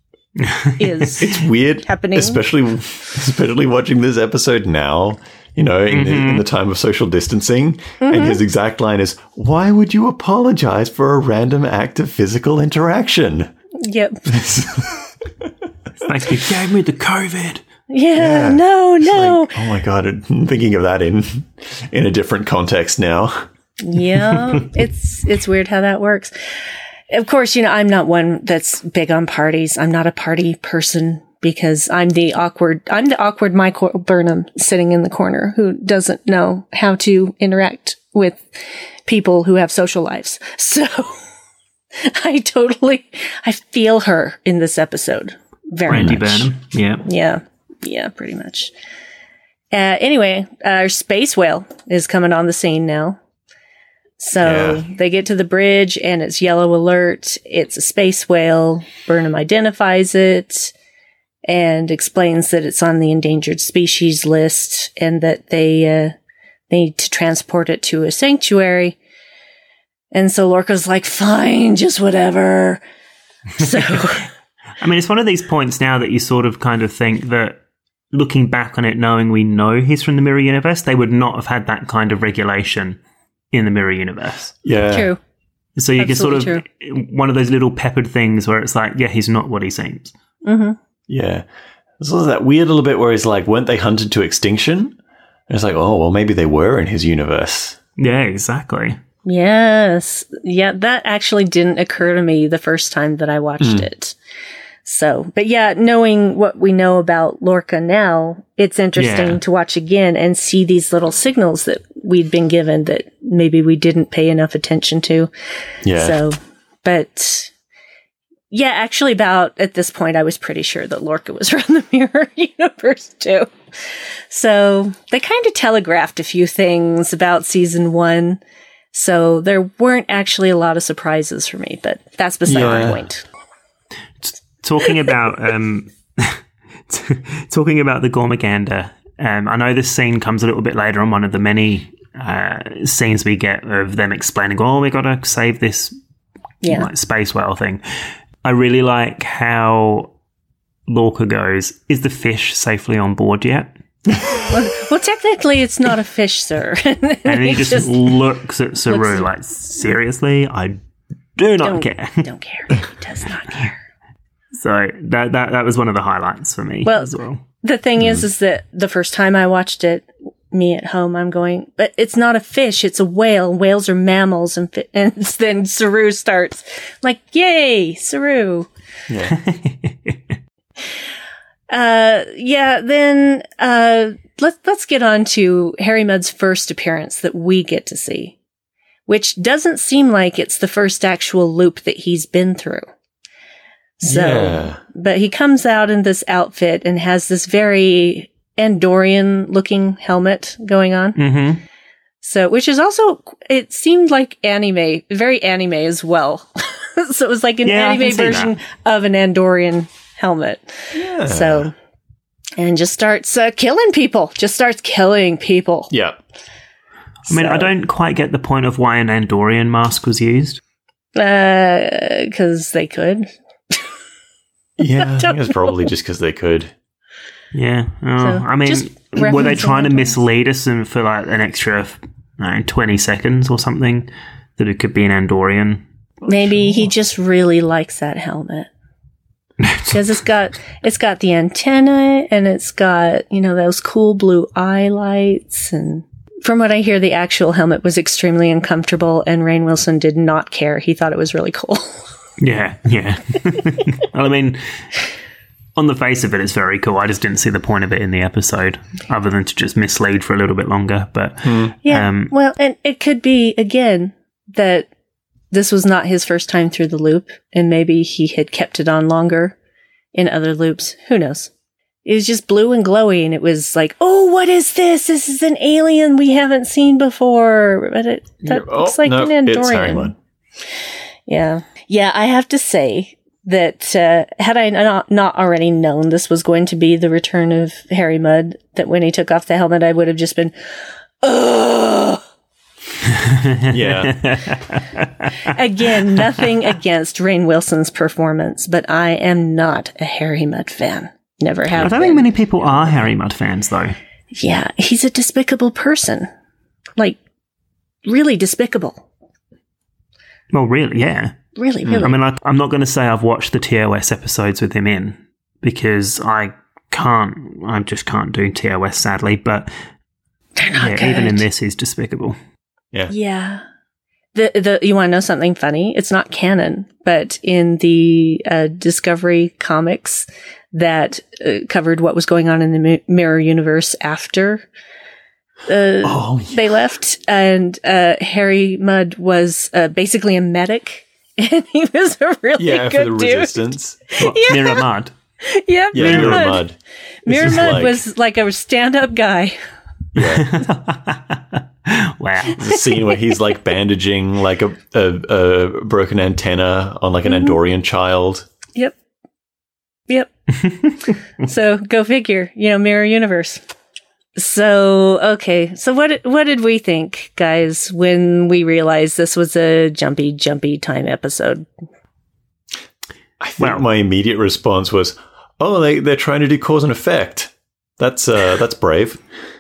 is It's weird happening? especially especially watching this episode now, you know, in, the, in the time of social distancing. And his exact line is, why would you apologize for a random act of physical interaction? Yep. It's like, you gave me the COVID. Yeah, Yeah. no, no. Like, oh my God, I'm thinking of that in in a different context now. Yeah, it's it's weird how that works. Of course, you know, I'm not one that's big on parties. I'm not a party person because I'm the awkward, I'm the awkward Michael Burnham sitting in the corner who doesn't know how to interact with people who have social lives. So I totally, I feel her in this episode very Randy much. Burnham, yeah. Yeah. Yeah, pretty much. Uh, anyway, our space whale is coming on the scene now. So Yeah. they get to the bridge and it's yellow alert. It's a space whale. Burnham identifies it and explains that it's on the endangered species list and that they uh, need to transport it to a sanctuary. And so Lorca's like, fine, just whatever. So I mean, it's one of these points now that you sort of kind of think that looking back on it, knowing we know he's from the Mirror Universe, they would not have had that kind of regulation in the Mirror Universe. Yeah. true. So you Absolutely can sort of, one of those little peppered things where it's like, yeah, he's not what he seems. Mm-hmm. Yeah. There's also that weird little bit where he's like, weren't they hunted to extinction? And it's like, oh, well, maybe they were in his universe. Yeah, exactly. Yes. Yeah, that actually didn't occur to me the first time that I watched it. So, but yeah, knowing what we know about Lorca now, it's interesting Yeah. to watch again and see these little signals that we'd been given that maybe we didn't pay enough attention to. Yeah. So, but yeah, actually about at this point, I was pretty sure that Lorca was from the Mirror Universe too. So they kind of telegraphed a few things about season one. So there weren't actually a lot of surprises for me, but that's beside Yeah. the point. Talking about um, t- talking about the Gormagander, um, I know this scene comes a little bit later on one of the many uh, scenes we get of them explaining, oh, we got to save this Yeah. like, space whale thing. I really like how Lorca goes, is the fish safely on board yet? Well, well, technically, it's not a fish, sir. And he just, looks at Saru looks- like, seriously? I do not don't care. Don't care. He does not care. So that, that that was one of the highlights for me Well, as well. The thing is, is that the first time I watched it, me at home, I'm going, but it's not a fish, it's a whale. Whales are mammals. And, fi-. and then Saru starts like, yay, Saru. Yeah. uh, yeah, then, uh, let's, let's get on to Harry Mudd's first appearance that we get to see, which doesn't seem like it's the first actual loop that he's been through. So, yeah. But he comes out in this outfit and has this very Andorian looking helmet going on. Mm-hmm. So, which is also, it seemed like anime, very anime as well. So it was like an Yeah, I anime can see version that. of an Andorian helmet. Yeah. So, and just starts uh, killing people, just starts killing people. Yeah. I mean, So- I don't quite get the point of why an Andorian mask was used. Uh, cause they could. Yeah, I think it's probably just because they could. Yeah. Oh, So, I mean, just were they referencing trying to Andorians. mislead us and for like an extra, I don't know, twenty seconds or something that it could be an Andorian? Maybe he just really likes that helmet. Because it's got it's got the antenna and it's got, you know, those cool blue eye lights. And from what I hear, the actual helmet was extremely uncomfortable and Rainn Wilson did not care. He thought it was really cool. Yeah, yeah. Well, I mean, on the face of it, it's very cool. I just didn't see the point of it in the episode, other than to just mislead for a little bit longer. But Yeah. um, Well, and it could be, again, that this was not his first time through the loop, and maybe he had kept it on longer in other loops. Who knows? It was just blue and glowy, and it was like, oh, what is this? This is an alien we haven't seen before. But it that Oh, looks like no, an it's Harry Andorian. Mudd. Yeah. Yeah, I have to say that uh, had I not, not already known this was going to be the return of Harry Mudd, that when he took off the helmet, I would have just been, ugh. Yeah. Again, nothing against Rainn Wilson's performance, but I am not a Harry Mudd fan. Never I have don't been. think many people are Harry Mudd fans, though. Yeah, he's a despicable person. Like, really despicable. Well, really, yeah. Really, really. I mean, I, I'm not going to say I've watched the T O S episodes with him in, because I can't, I just can't do T O S, sadly. But They're not yeah, good. even in this, he's despicable. Yeah. Yeah. The the you want to know something funny? It's not canon, but in the uh, Discovery comics that uh, covered what was going on in the mi- Mirror Universe after uh, Oh, yeah. they left, and uh, Harry Mudd was uh, basically a medic, and he was a really Yeah, good for the dude. resistance. What, Yeah. Mirror Mud? Yeah, Yeah, Mirror, Mirror Mudd. Mudd. This Mirror is Mudd like- was like a stand-up guy. Wow. There's a scene where he's like bandaging like a, a, a broken antenna on like an Mm-hmm. Andorian child. Yep. Yep. So go figure, you know, Mirror Universe. So, okay. So what, what did we think, guys, when we realized this was a jumpy, jumpy time episode? I think Well- my immediate response was, "Oh, they they're trying to do cause and effect. That's uh that's brave."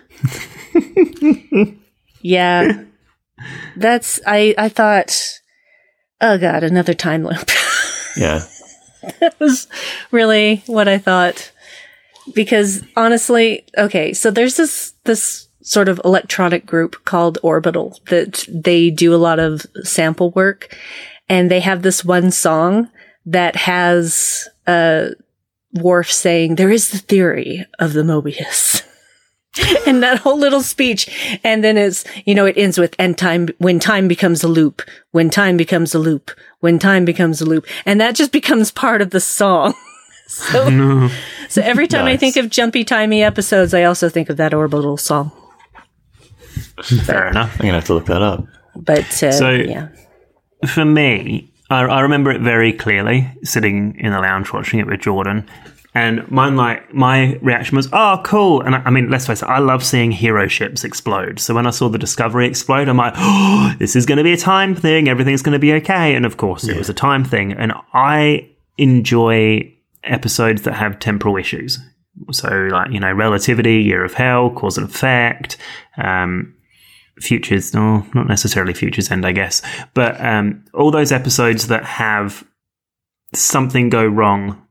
Yeah. That's, I, I thought, oh God, another time loop. Yeah. That was really what I thought. Because honestly, okay, so there's this, this sort of electronic group called Orbital that they do a lot of sample work, and they have this one song that has, uh, Worf saying, there is the theory of the Mobius. And that whole little speech. And then it's, you know, it ends with, and time, when time becomes a loop, when time becomes a loop, when time becomes a loop. And that just becomes part of the song. So, so every time I Nice. think of jumpy, timey episodes, I also think of that Orbital song. Fair enough. I'm going to have to look that up. But, uh, So- yeah. For me, I, I remember it very clearly, sitting in the lounge watching it with Jordan. And mine, like, my reaction was, oh, cool. And I, I mean, let's face it, I love seeing hero ships explode. So when I saw the Discovery explode, I'm like, oh, this is going to be a time thing. Everything's going to be okay. And of course, it was a time thing. And I enjoy episodes that have temporal issues. So, like, you know, Relativity, Year of Hell, Cause and Effect, um, Futures, no, not necessarily Futures End, I guess. But um, all those episodes that have something go wrong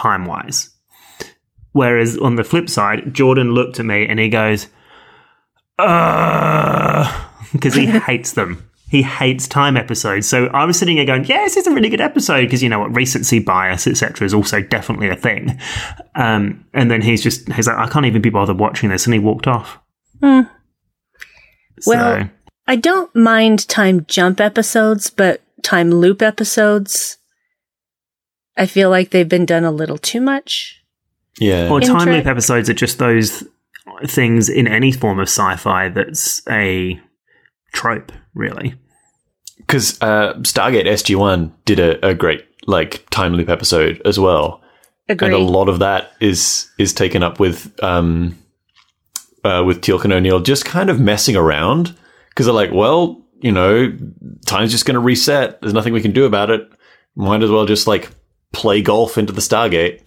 time-wise. Whereas on the flip side, Jordan looked at me and he goes, because he hates them. He hates time episodes. So I was sitting here going, yeah, this is a really good episode because you know what, recency bias, et cetera is also definitely a thing. Um, and then he's just, he's like, I can't even be bothered watching this. And he walked off. Mm. So, well, I don't mind time jump episodes, but time loop episodes, I feel like they've been done a little too much. Yeah. Or In time tra- loop episodes are just those things in any form of sci-fi that's a trope, really. Because uh, Stargate S G one did a, a great like time loop episode as well. Agreed. And a lot of that is is taken up with um uh, with Teal'c and O'Neill just kind of messing around because they're like, well, you know, time's just going to reset. There's nothing we can do about it. Might as well just like play golf into the Stargate.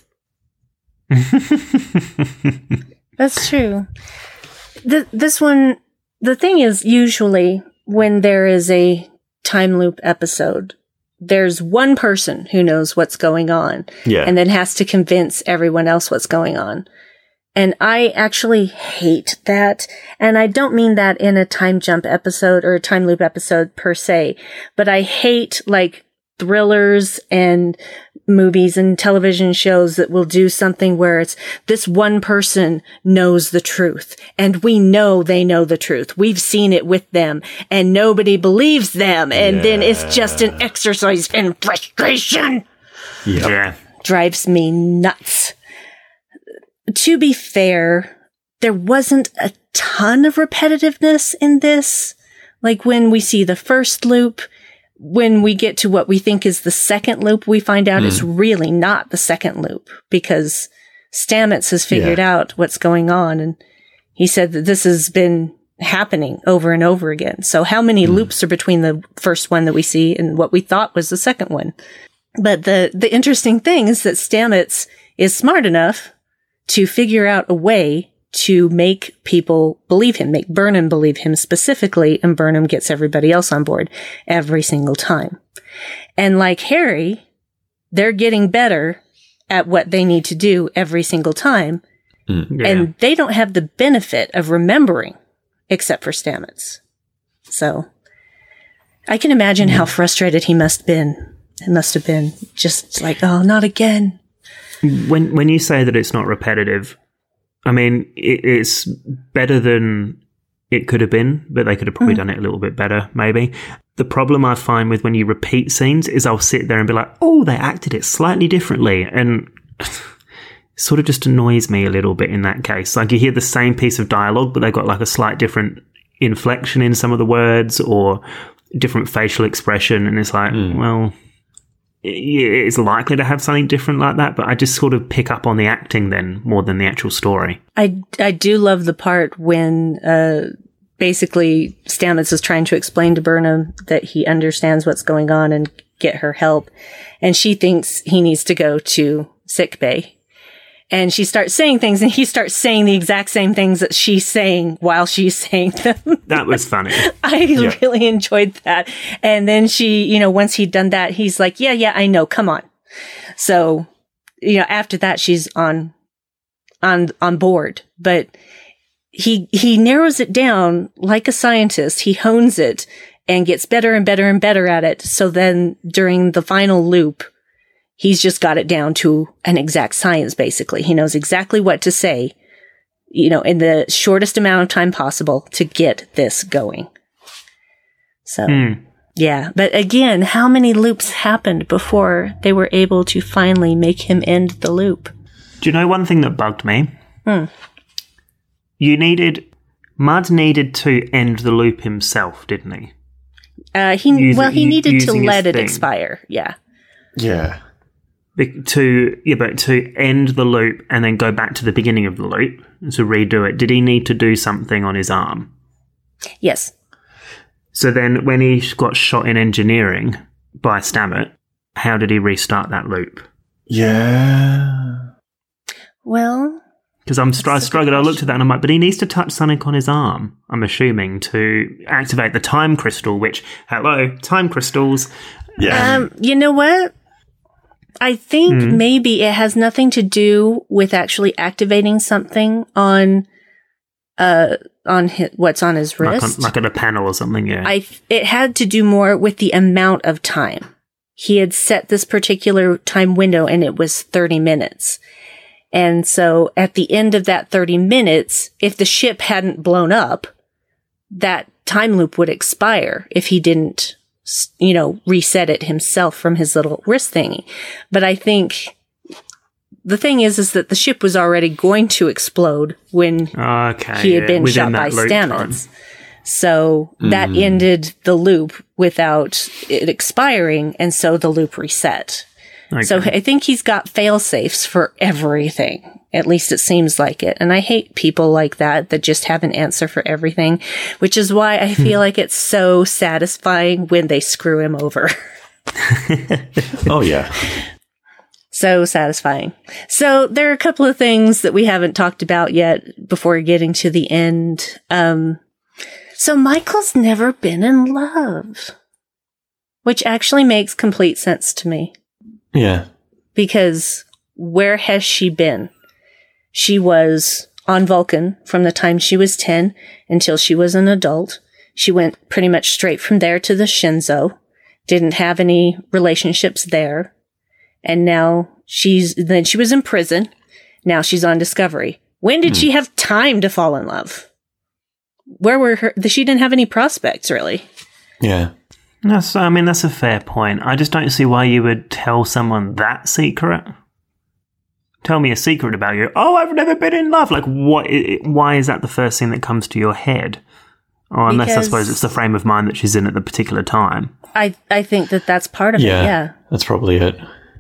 That's true. The, this one, the thing is, usually when there is a time loop episode, there's one person who knows what's going on Yeah. and then has to convince everyone else what's going on. And I actually hate that. And I don't mean that in a time jump episode or a time loop episode per se, but I hate like thrillers and movies and television shows that will do something where it's this one person knows the truth and we know they know the truth. We've seen it with them and nobody believes them. And Yeah. then it's just an exercise in frustration. Yep. Yeah. Drives me nuts. To be fair, there wasn't a ton of repetitiveness in this. Like when we see the first loop, when we get to what we think is the second loop, we find out mm. it's really not the second loop because Stamets has figured yeah. out what's going on. And he said that this has been happening over and over again. So how many mm. loops are between the first one that we see and what we thought was the second one? But the, the interesting thing is that Stamets is smart enough to figure out a way to make people believe him, make Burnham believe him specifically, and Burnham gets everybody else on board every single time. And like Harry, they're getting better at what they need to do every single time, mm, yeah. and they don't have the benefit of remembering, except for Stamets. So I can imagine mm. how frustrated he must have been. It must have been just like, oh, not again. When when you say that it's not repetitive, I mean, it, it's better than it could have been, but they could have probably mm. done it a little bit better, maybe. The problem I find with when you repeat scenes is I'll sit there and be like, oh, they acted it slightly differently. And it sort of just annoys me a little bit in that case. Like you hear the same piece of dialogue, but they've got like a slight different inflection in some of the words or different facial expression. And it's like, mm. well... it's likely to have something different like that, but I just sort of pick up on the acting then more than the actual story. I, I do love the part when uh, basically Stamets is trying to explain to Burnham that he understands what's going on and get her help, and she thinks he needs to go to sickbay. And she starts saying things, and he starts saying the exact same things that she's saying while she's saying them. That was funny. I yeah. really enjoyed that. And then she, you know, once he'd done that, he's like, yeah, yeah, I know. Come on. So, you know, after that, she's on, on, on board. But he, he narrows it down like a scientist. He hones it and gets better and better and better at it. So then during the final loop, he's just got it down to an exact science, basically. He knows exactly what to say, you know, in the shortest amount of time possible to get this going. So, mm. yeah. But again, how many loops happened before they were able to finally make him end the loop? Do you know one thing that bugged me? Hmm. You needed... Mudd needed to end the loop himself, didn't he? Uh, he Using, well, he needed to let it thing. expire. Yeah. Yeah. To yeah, but to end the loop and then go back to the beginning of the loop to redo it, did he need to do something on his arm? Yes. So then when he got shot in engineering by Stamets, how did he restart that loop? Yeah. Well... Because I'm str- I struggled. I looked at that and I'm like, but he needs to touch something on his arm, I'm assuming, to activate the time crystal, which, hello, time crystals. Yeah. Um, you know what? I think mm. maybe it has nothing to do with actually activating something on uh, on his, what's on his Like, wrist. on, like at a panel or something, yeah. I it had to do more with the amount of time. He had set this particular time window and it was thirty minutes. And so at the end of that thirty minutes, if the ship hadn't blown up, that time loop would expire if he didn't, you know, reset it himself from his little wrist thingy. But I think the thing is, is that the ship was already going to explode when okay, he had yeah, been within shot by that loop Stamets. time. So that Mm. ended the loop without it expiring, and so the loop reset. Okay. So I think he's got fail safes for everything. At least it seems like it. And I hate people like that that just have an answer for everything, which is why I feel like it's so satisfying when they screw him over. Oh, yeah. So satisfying. So there are a couple of things that we haven't talked about yet before getting to the end. Um, so Michael's never been in love, which actually makes complete sense to me. Yeah. Because where has she been? She was on Vulcan from the time she was ten until she was an adult. She went pretty much straight from there to the Shinzo. Didn't have any relationships there. And now she's, then she was in prison. Now she's on Discovery. When did hmm. she have time to fall in love? Where were her, she didn't have any prospects, really. Yeah. That's, I mean, that's a fair point. I just don't see why you would tell someone that secret. Tell me a secret about you. Oh, I've never been in love. Like, what? Why is that the first thing that comes to your head? Or unless because I suppose it's the frame of mind that she's in at the particular time. I, I think that that's part of yeah, it, yeah. That's probably it.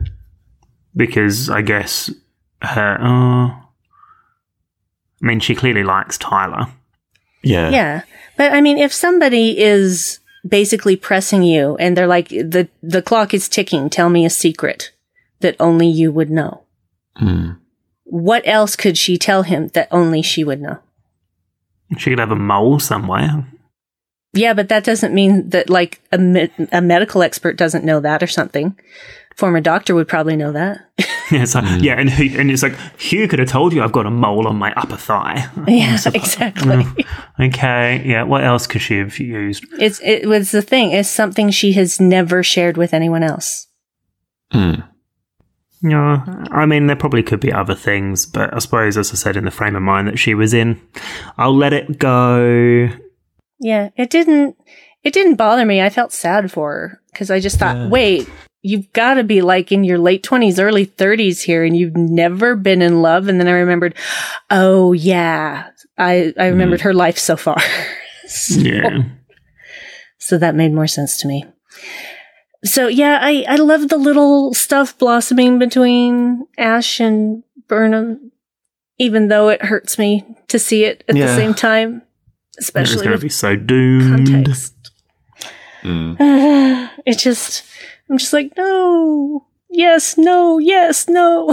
Because I guess her... Uh, I mean, she clearly likes Tyler. Yeah. Yeah. But, I mean, if somebody is basically pressing you and they're like, the, the clock is ticking, tell me a secret that only you would know. Hmm. What else could she tell him that only she would know? She could have a mole somewhere. Yeah, but that doesn't mean that, like, a, me- a medical expert doesn't know that or something. Former doctor would probably know that. Yeah, it's like, mm. yeah, and, he, and it's like, Hugh could have told you I've got a mole on my upper thigh. Yeah, exactly. Okay, yeah, what else could she have used? It's It was the thing. It's something she has never shared with anyone else. Hmm. Yeah, I mean, there probably could be other things, but I suppose, as I said, in the frame of mind that she was in, I'll let it go. Yeah, it didn't, it didn't bother me. I felt sad for her because I just thought, yeah. wait, you've got to be like in your late twenties, early thirties here, and you've never been in love. And then I remembered, oh yeah, I, I remembered mm. her life so far. so, yeah. So that made more sense to me. So yeah, I, I love the little stuff blossoming between Ash and Burnham, even though it hurts me to see it at yeah. the same time, especially it's gonna with be so doomed. Context. Mm. Uh, it just, I'm just like, no, yes, no, yes, no.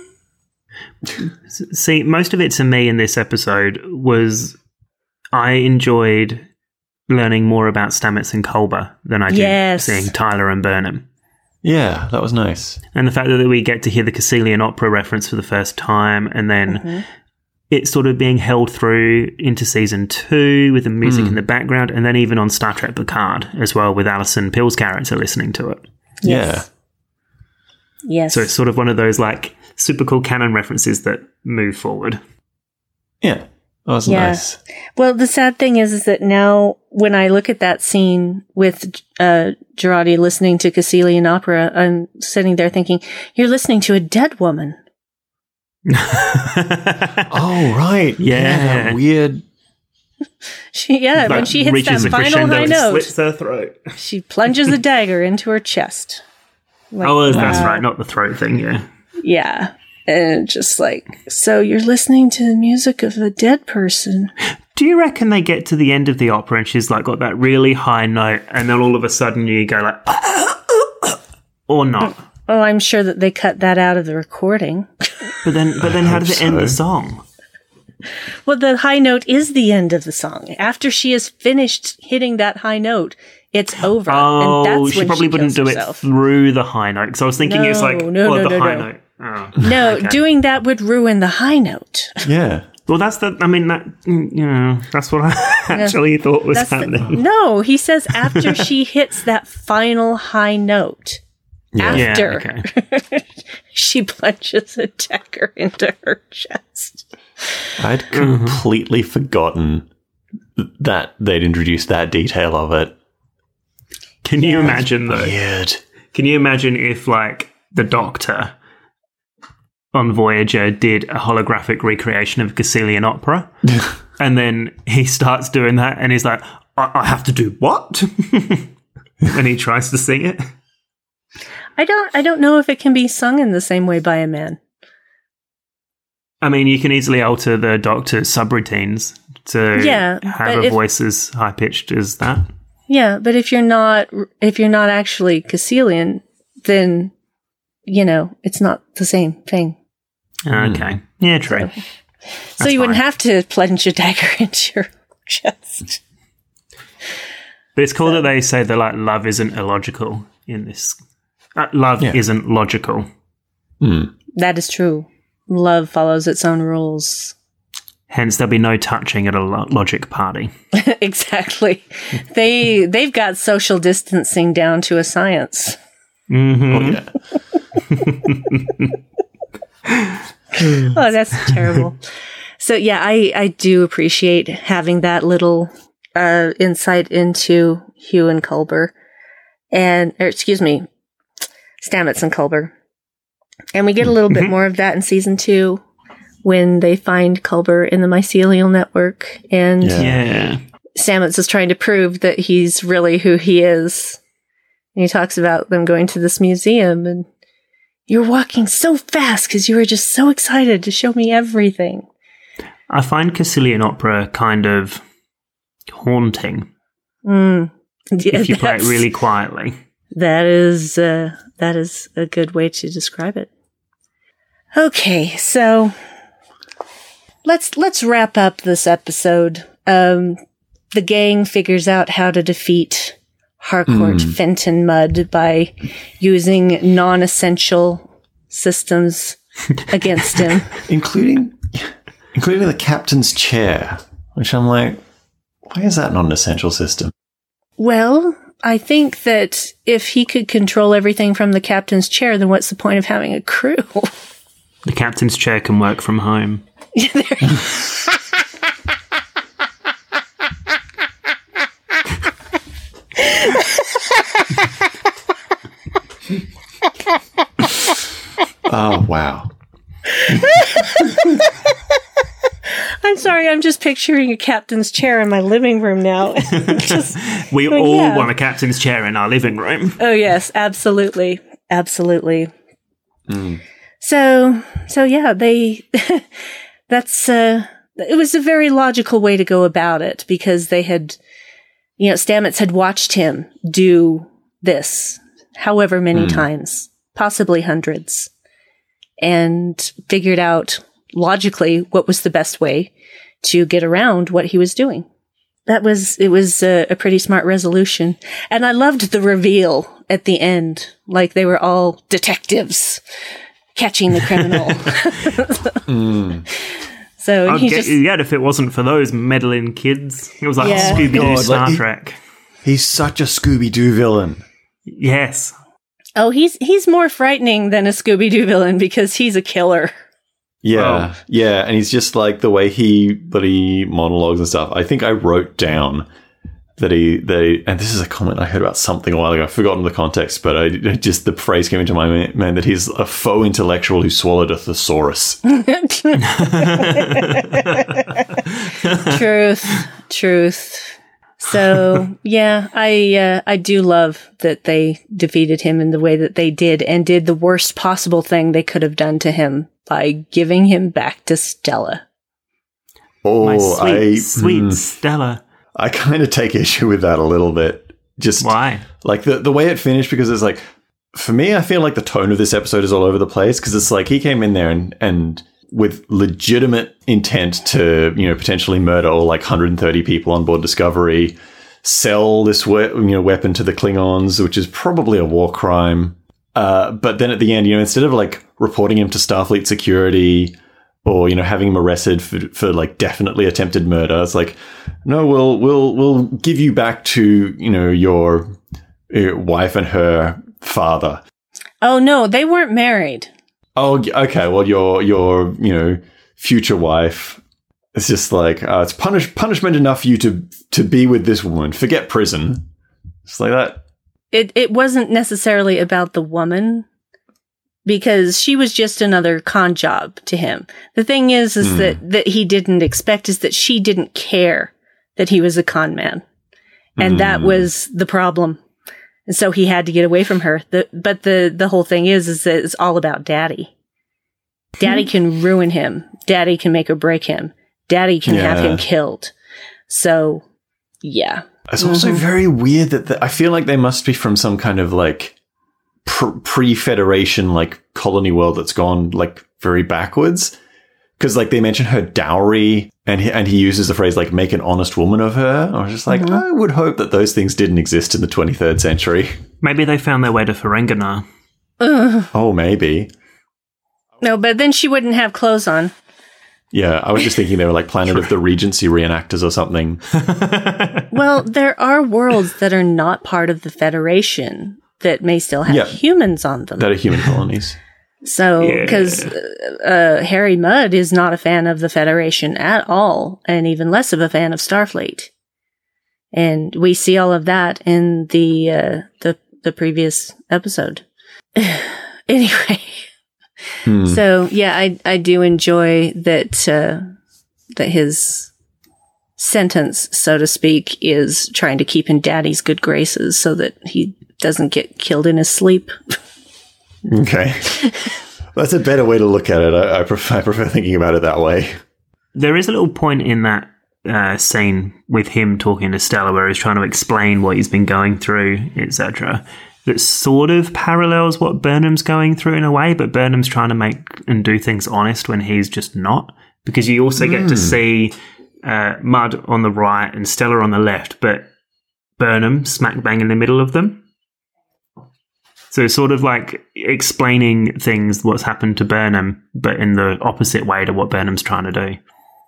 See, most of it to me in this episode was I enjoyed learning more about Stamets and Culber than I did yes. seeing Tyler and Burnham. Yeah, that was nice. And the fact that we get to hear the Caecilian opera reference for the first time, and then mm-hmm. it's sort of being held through into season two with the music mm. in the background, and then even on Star Trek Picard as well with Alison Pill's character listening to it. Yes. Yeah. Yes. So it's sort of one of those like super cool canon references that move forward. Yeah. That was yeah. nice. Well, the sad thing is, is that now when I look at that scene with uh, Girardi listening to Caecilian opera, I'm sitting there thinking, you're listening to a dead woman. Oh, right. Yeah. yeah that weird. She, yeah, that when she hits that final high note, slits her throat. She plunges a dagger into her chest. Like, oh, that's wow. right, not the throat thing, yeah. Yeah. And just like, so you're listening to the music of a dead person. Do you reckon they get to the end of the opera and she's like got that really high note and then all of a sudden you go like, or not? Oh, I'm sure that they cut that out of the recording. But then, but then how does it so. end the song? Well, the high note is the end of the song. After she has finished hitting that high note, it's over. Oh, and that's she when probably she wouldn't do herself. it through the high note. Because I was thinking no, it's like, no, oh, no, the no, high no. note. Oh, no, okay. doing that would ruin the high note. Yeah. Well, that's the. I mean, that you know, that's what I actually yeah. thought was that's happening. The, no, he says after she hits that final high note, Yeah. after Yeah, okay. she plunges a dagger into her chest. I'd completely mm-hmm. forgotten that they'd introduced that detail of it. Can you yeah. imagine though? Weird. Can you imagine if, like, the Doctor on Voyager did a holographic recreation of Caecilian opera, and then he starts doing that, and he's like, I, I have to do what? And he tries to sing it. I don't. I don't know if it can be sung in the same way by a man. I mean, you can easily alter the Doctor's subroutines to yeah, have a if, voice as high pitched as that. Yeah, but if you're not, if you're not actually Caecilian, then you know it's not the same thing. Okay. Yeah, true. So, so you fine. wouldn't have to plunge a dagger into your chest. But it's cool so. that they say that, like, love isn't illogical in this. Uh, love yeah. isn't logical. Mm. That is true. Love follows its own rules. Hence, there'll be no touching at a lo- logic party. Exactly. they they've got social distancing down to a science. Mm-hmm. Oh, yeah. Oh, that's terrible. So yeah, I, I do appreciate having that little uh, insight into Hugh and Culber, and or excuse me, Stamets and Culber, and we get a little bit more of that in season two when they find Culber in the mycelial network, and yeah. Stamets is trying to prove that he's really who he is. And he talks about them going to this museum and. You're walking so fast because you were just so excited to show me everything. I find Caecilian opera kind of haunting. Mm. Yeah, if you play it really quietly. That is uh, that is a good way to describe it. Okay, so let's let's wrap up this episode. Um, the gang figures out how to defeat Harcourt mm. Fenton Mudd by using non-essential systems against him. including including the captain's chair, which I'm like, why is that not an essential system? Well, I think that if he could control everything from the captain's chair, then what's the point of having a crew? The captain's chair can work from home. Oh, wow. I'm sorry, I'm just picturing a captain's chair in my living room now. just, we all yeah. want a captain's chair in our living room. Oh, yes, absolutely. Absolutely. Mm. So, so yeah, they, that's, uh, it was a very logical way to go about it because they had, you know, Stamets had watched him do this however many mm. times, possibly hundreds, and figured out logically what was the best way to get around what he was doing. That was, it was a, a pretty smart resolution. And I loved the reveal at the end. Like they were all detectives catching the criminal. mm. So I'd he get just, you yet if it wasn't for those meddling kids. It was like Yeah. Scooby-Doo God, Star like he- Trek. He's such a Scooby-Doo villain. Yes. oh, he's, he's more frightening than a Scooby-Doo villain because he's a killer. Yeah, Oh. yeah, and he's just like the way he, but he monologues and stuff. I think I wrote down that he, they, and this is a comment I heard about something a while ago. I've forgotten the context, but I I just the phrase came into my ma- mind that he's a faux intellectual who swallowed a thesaurus. Truth, truth. So yeah, I uh, I do love that they defeated him in the way that they did, and did the worst possible thing they could have done to him by giving him back to Stella. Oh, My sweet, I sweet mm, Stella. I kind of take issue with that a little bit. Just Why? like the the way it finished, because it's like, for me, I feel like the tone of this episode is all over the place, because it's like he came in there and and with legitimate intent to, you know, potentially murder all like one hundred thirty people on board Discovery, sell this we- you know weapon to the Klingons, which is probably a war crime. Uh, but then at the end, you know, instead of like reporting him to Starfleet security or, you know, having him arrested for, for like definitely attempted murder. It's like, no, we'll we'll we'll give you back to, you know, your, your wife and her father. Oh no, they weren't married. Oh, okay. Well, your your you know future wife. It's just like uh, it's punish punishment enough for you to to be with this woman. Forget prison. It's like that. It it wasn't necessarily about the woman, because she was just another con job to him. The thing is, is mm. that, that he didn't expect is that she didn't care that he was a con man. And mm. that was the problem. And so he had to get away from her. The, but the, the whole thing is, is that it's all about Daddy. Daddy can ruin him. Daddy can make or break him. Daddy can yeah. have him killed. So, yeah. It's also mm-hmm. very weird that the, I feel like they must be from some kind of like pre-Federation, like colony world that's gone like very backwards. Because like they mention her dowry, and he, and he uses the phrase like "make an honest woman of her." I was just like, mm-hmm. I would hope that those things didn't exist in the twenty-third century. Maybe they found their way to Ferenginar. Ugh. Oh, maybe. No, but then she wouldn't have clothes on. Yeah, I was just thinking they were like Planet of the Regency reenactors or something. Well, there are worlds that are not part of the Federation that may still have yep. humans on them. That are human colonies. So, because yeah. uh, Harry Mudd is not a fan of the Federation at all, and even less of a fan of Starfleet. And we see all of that in the uh, the, the previous episode. Anyway, hmm. so yeah, I I do enjoy that uh, that his sentence, so to speak, is trying to keep in Daddy's good graces so that he doesn't get killed in his sleep. Okay. That's a better way to look at it. I, I, prefer, I prefer thinking about it that way. There is a little point in that uh, scene with him talking to Stella where he's trying to explain what he's been going through, et cetera, that sort of parallels what Burnham's going through in a way, but Burnham's trying to make and do things honest when he's just not. Because you also mm. get to see uh, Mudd on the right and Stella on the left, but Burnham smack bang in the middle of them. So sort of like explaining things, what's happened to Burnham, but in the opposite way to what Burnham's trying to do.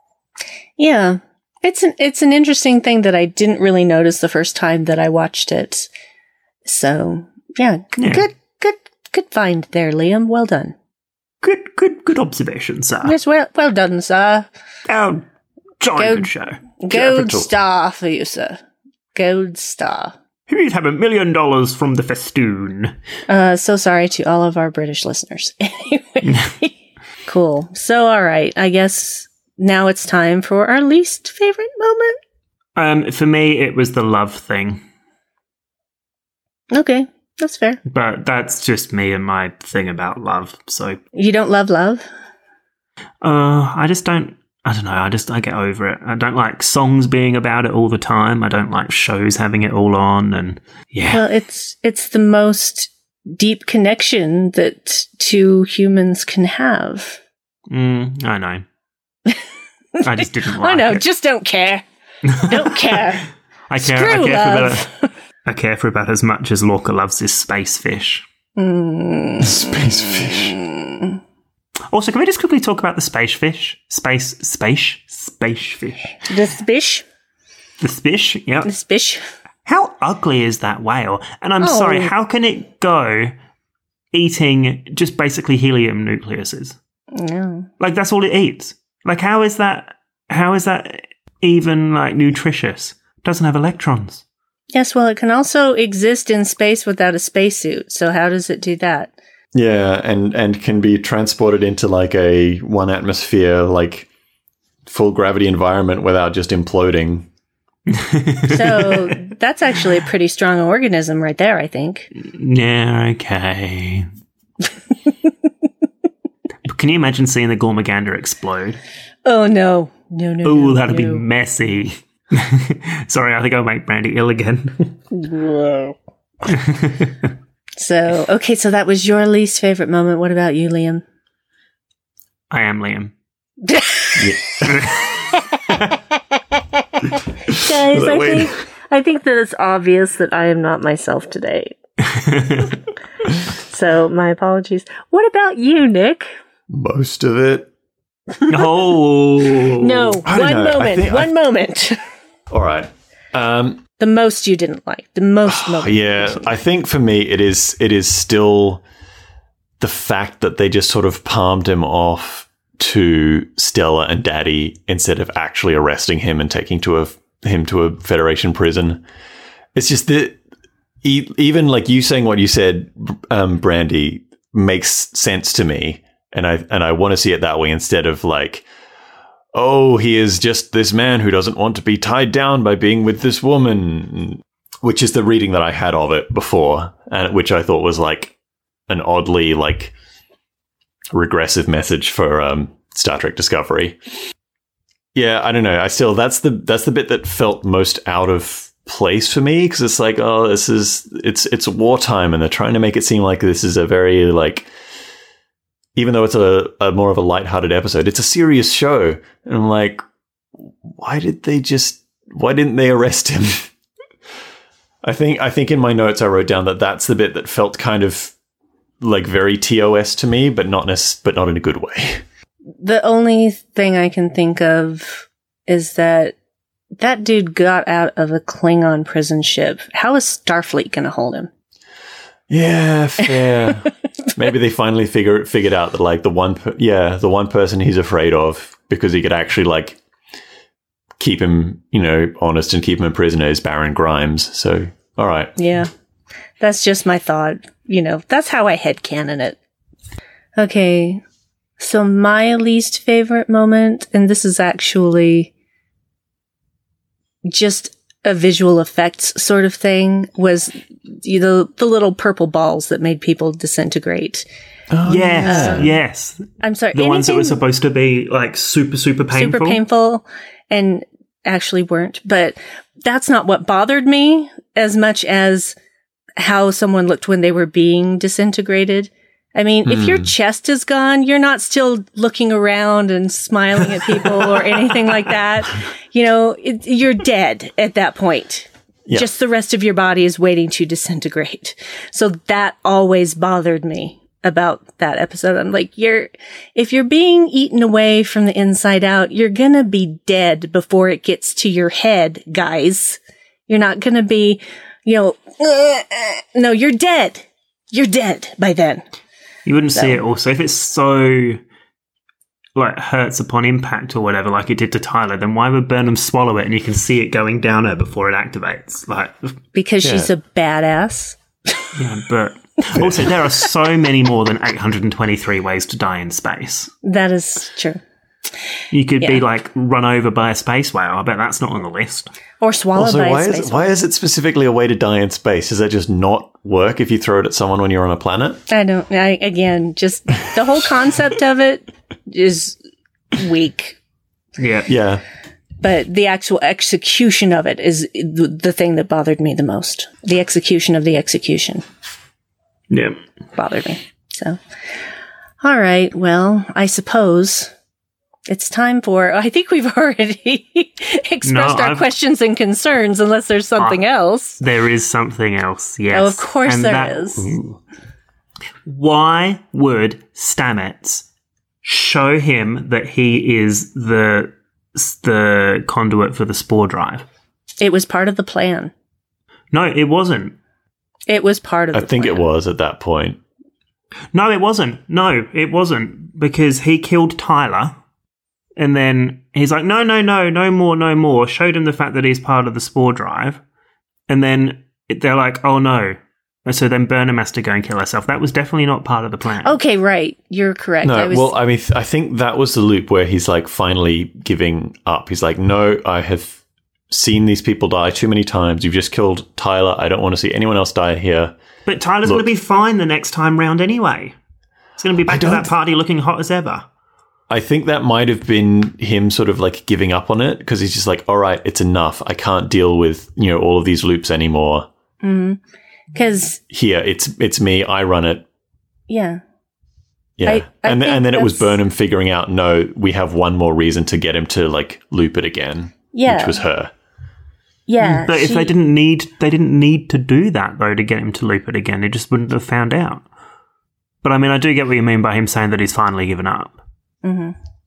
Yeah. It's an it's an interesting thing that I didn't really notice the first time that I watched it. So, yeah, yeah. good good good find there, Liam. Well done. Good good good observation, sir. Yes, well well done, sir. Oh, jolly good show. Gold star for you, sir. Gold star. He'd have a million dollars from the festoon. Uh, so sorry to all of our British listeners. Anyway, cool. So, all right. I guess now it's time for our least favorite moment. Um, for me, it was the love thing. Okay, that's fair. But that's just me and my thing about love. So you don't love love? Uh, I just don't. I don't know, I just, I get over it. I don't like songs being about it all the time. I don't like shows having it all on, and yeah. Well, it's, it's the most deep connection that two humans can have. Mm, I know. I just didn't like I know, it. Just don't care. Don't care. I care, Screw I care love. for about, I care for about as much as Lorca loves his space fish. Mm. Space fish. Also, can we just quickly talk about the space fish? Space, space, space fish. The spish? The spish, yeah. The spish. How ugly is that whale? And I'm oh. sorry, how can it go eating just basically helium nucleuses? No. Like, that's all it eats. Like, how is that, how is that even, like, nutritious? It doesn't have electrons. Yes, well, it can also exist in space without a spacesuit. So how does it do that? Yeah, and, and can be transported into like a one atmosphere, like full gravity environment without just imploding. So that's actually a pretty strong organism right there, I think. Yeah, okay. Can you imagine seeing the Gormagander explode? Oh, no. No, no, Oh, no, that'd no. be messy. Sorry, I think I'll make Brandy ill again. Whoa. So, okay, so that was your least favorite moment. What about you, Liam? I am Liam. Guys, I think, I think that it's obvious that I am not myself today. So, my apologies. What about you, Nick? Most of it. Oh. No, I one don't know. I moment. think One I- moment. All right. Um, The most you didn't like. The most moment. yeah, I think for me it is it is still the fact that they just sort of palmed him off to Stella and Daddy instead of actually arresting him and taking to a him to a Federation prison. It's just that e- even like you saying what you said, um, Brandy, makes sense to me, and I and I want to see it that way instead of like, oh, he is just this man who doesn't want to be tied down by being with this woman, which is the reading that I had of it before, and which I thought was like an oddly like regressive message for um, Star Trek Discovery. Yeah, I don't know. I still that's the that's the bit that felt most out of place for me, because it's like, oh, this is it's it's wartime, and they're trying to make it seem like this is a very like, even though it's a, a more of a lighthearted episode, it's a serious show. And I'm like, why did they just why didn't they arrest him? I think I think in my notes I wrote down that that's the bit that felt kind of like very T O S to me, but not nec- but not in a good way. The only thing I can think of is that that dude got out of a Klingon prison ship. How is Starfleet going to hold him? Yeah, fair. Maybe they finally figure figured out that like the one, per- yeah, the one person he's afraid of because he could actually like keep him, you know, honest and keep him a prisoner is Baron Grimes. So, all right. Yeah, that's just my thought. You know, that's how I headcanon it. Okay, so my least favorite moment, and this is actually just a visual effects sort of thing, was you know, the little purple balls that made people disintegrate. Oh, yes, Um, yes. I'm sorry, The ones that were anything supposed to be like super, super painful. super painful and actually weren't. But that's not what bothered me as much as how someone looked when they were being disintegrated. I mean, if your chest is gone, you're not still looking around and smiling at people or anything like that. You know, it, you're dead at that point. Yeah. Just the rest of your body is waiting to disintegrate. So that always bothered me about that episode. I'm like, you're, if you're being eaten away from the inside out, you're gonna be dead before it gets to your head, guys. You're not gonna be, you know, uh, uh, no, you're dead. You're dead by then. You wouldn't So- see it also. If it's so, like, hurts upon impact or whatever, like it did to Tyler, then why would Burnham swallow it and you can see it going down her before it activates? Like, Because Yeah. she's a badass. yeah, but also there are so many more than eight hundred twenty-three ways to die in space. That is true. You could be, Yeah. like, run over by a space whale. I bet that's not on the list. Or swallowed Also, by why a is, space it, why is it specifically a way to die in space? Does that just not work if you throw it at someone when you're on a planet? I don't, I, again, just the whole concept of it is weak, Yeah. Yeah. but the actual execution of it is the, the thing that bothered me the most. The execution of the execution Yeah. bothered me. So, all right. Well, I suppose it's time for, I think we've already expressed No, our I've- questions and concerns, unless there's something Uh, else. There is something else, yes. Oh, of course And there that- is. Ooh. Why would Stamets show him that he is the the conduit for the spore drive? It was part of the plan. No, it wasn't. It was part of I the think plan. it was at that point. No, it wasn't. No, it wasn't. Because he killed Tyler, and then he's like, no, no, no, no more, no more. Showed him the fact that he's part of the spore drive. And then they're like, oh no. And so then Burnham has to go and kill herself. That was definitely not part of the plan. Okay, right. You're correct. No, I was, well, I mean, th- I think that was the loop where he's like finally giving up. He's like, no, I have seen these people die too many times. You've just killed Tyler. I don't want to see anyone else die here. But Tyler's Look. going to be fine the next time round anyway. He's going to be I back to don't that party looking hot as ever. I think that might have been him sort of like giving up on it because he's just like, all right, it's enough. I can't deal with, you know, all of these loops anymore. because Here, it's it's me. I run it. yeah, Yeah. I- I and, think and then it was that's- Burnham figuring out, no, we have one more reason to get him to like loop it again, yeah, which was her. yeah. But if she- they didn't need, they didn't need to do that though to get him to loop it again. They just wouldn't have found out. But I mean, I do get what you mean by him saying that he's finally given up. Mhm.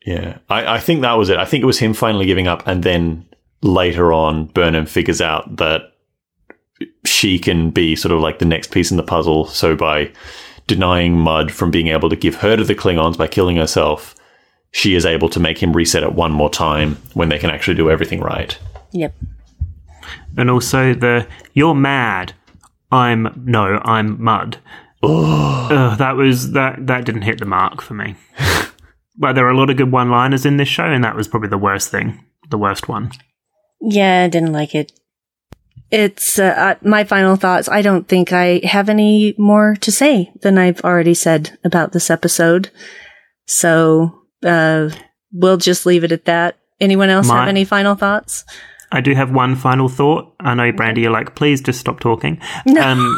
Yeah, I, I think that was it. I think it was him finally giving up, and then later on, Burnham figures out that she can be sort of like the next piece in the puzzle. So by denying Mudd from being able to give her to the Klingons by killing herself, she is able to make him reset it one more time when they can actually do everything right. Yep. And also the, you're mad. I'm, no, I'm Mudd. Uh, that was, that, that didn't hit the mark for me. But there are a lot of good one-liners in this show, and that was probably the worst thing. The worst one. Yeah, I didn't like it. It's, uh, uh, my final thoughts. I don't think I have any more to say than I've already said about this episode. So, uh, we'll just leave it at that. Anyone else My- have any final thoughts? I do have one final thought. I know, Brandy, you're like, please just stop talking. No. Um,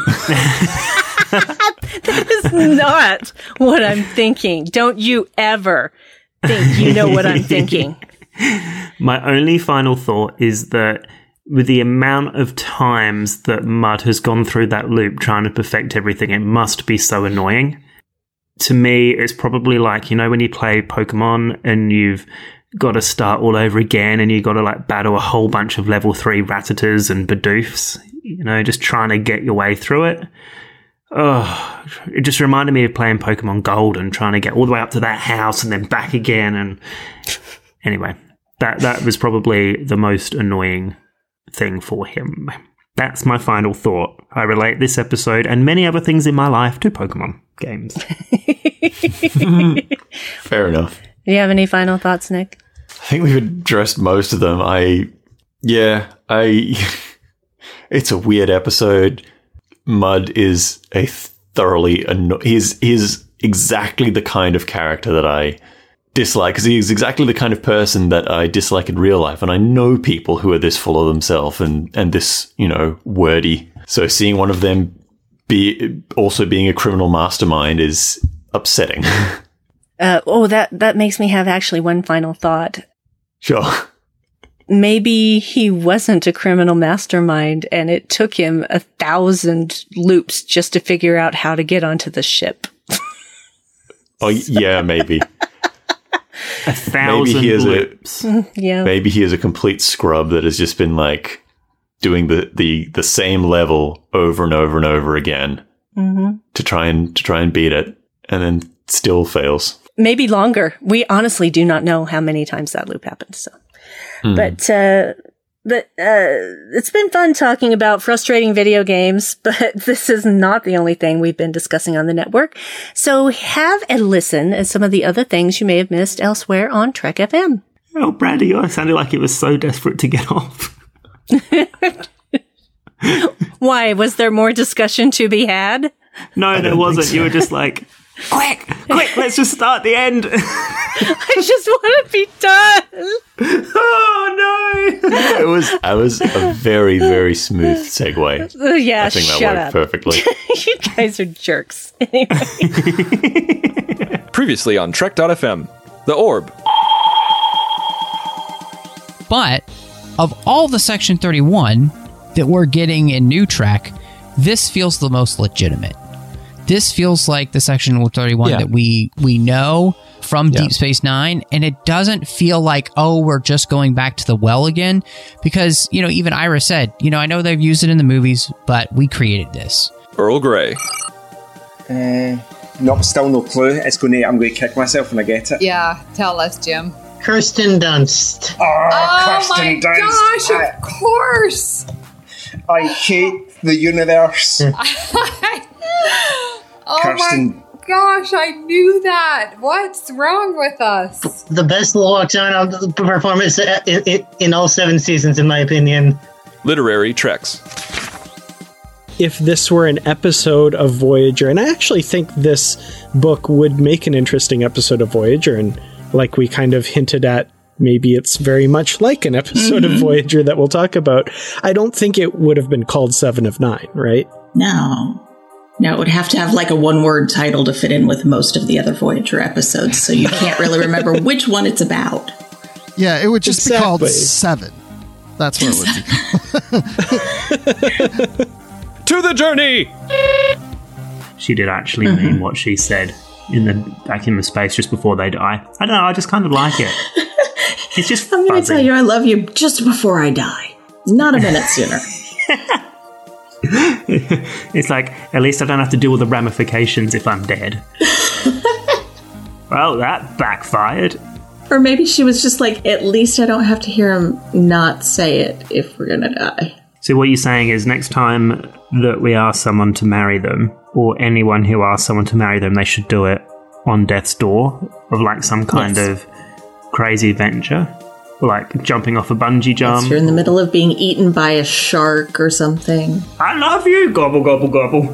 That is not what I'm thinking. Don't you ever think you know what I'm thinking. My only final thought is that with the amount of times that Mudd has gone through that loop trying to perfect everything, it must be so annoying. To me, it's probably like, you know, when you play Pokemon and you've got to start all over again and you've got to like battle a whole bunch of level three Rattatas and Bidoofs, you know, just trying to get your way through it. Oh, it just reminded me of playing Pokemon Gold and trying to get all the way up to that house and then back again. And anyway, that, that was probably the most annoying thing for him. That's my final thought. I relate this episode and many other things in my life to Pokemon games. Fair enough. Do you have any final thoughts, Nick? I think we've addressed most of them. I, yeah, I, it's a weird episode. Mudd is a thoroughly, anno- he's, he's exactly the kind of character that I dislike, because he's exactly the kind of person that I dislike in real life. And I know people who are this full of themselves and, and this, you know, wordy. So seeing one of them be also being a criminal mastermind is upsetting. Uh, oh, that, that makes me have actually one final thought. Sure. Maybe he wasn't a criminal mastermind and it took him a thousand loops just to figure out how to get onto the ship. Oh, yeah, maybe. A thousand maybe he is loops. A, Yeah. maybe he is a complete scrub that has just been like doing the, the, the same level over and over and over again Mm-hmm. to try and to try and beat it, and then still fails. Maybe longer. We honestly do not know how many times that loop happened. So, mm. but uh, but uh, it's been fun talking about frustrating video games. But this is not the only thing we've been discussing on the network. So have a listen at some of the other things you may have missed elsewhere on Trek F M. Oh, Brandy, I sounded like it was so desperate to get off. Why? Was there more discussion to be had? No, there wasn't. So. You were just like, quick, quick, let's just start the end. I just want to be done. Oh, no. It was, I was a very, very smooth segue. Uh, yeah, I think that shut worked up. perfectly. You guys are jerks. Anyway. Previously on Trek dot F M, The Orb. But of all the Section thirty-one that we're getting in New Trek, this feels the most legitimate. This feels like the Section thirty-one yeah. that we we know from yeah. Deep Space Nine, and it doesn't feel like, oh, we're just going back to the well again, because, you know, even Ira said, you know, I know they've used it in the movies, but we created this. Earl Grey. Uh, no, still no clue. It's going to, I'm going to kick myself when I get it. Yeah, tell us, Jim. Kirsten Dunst. Oh, oh Kirsten my Dunst. gosh, I, of course. I hate the universe. Oh Kirsten. my gosh, I knew that. What's wrong with us? The best Lochana performance in, in, in all seven seasons, in my opinion. Literary Treks. If this were an episode of Voyager, and I actually think this book would make an interesting episode of Voyager, and like we kind of hinted at, maybe it's very much like an episode mm-hmm. of Voyager that we'll talk about. I don't think it would have been called Seven of Nine, right? No. No, it would have to have like a one-word title to fit in with most of the other Voyager episodes, so you can't really remember which one it's about. Yeah, it would just exactly. be called Seven. That's what it would be. To the journey! She did actually mm-hmm. mean what she said. in the back in the space just before they die. I don't know. I just kind of like it. It's just I'm going to fuzzy. tell you I love you just before I die. Not a minute sooner. It's like, at least I don't have to deal with the ramifications if I'm dead. Well, that backfired. Or maybe she was just like, at least I don't have to hear him not say it if we're going to die. So what you're saying is next time that we ask someone to marry them, or anyone who asks someone to marry them, they should do it on death's door of like some kind Yes. of crazy adventure. Like jumping off a bungee jump. Yes, you're in the middle of being eaten by a shark or something. I love you! Gobble, gobble, gobble.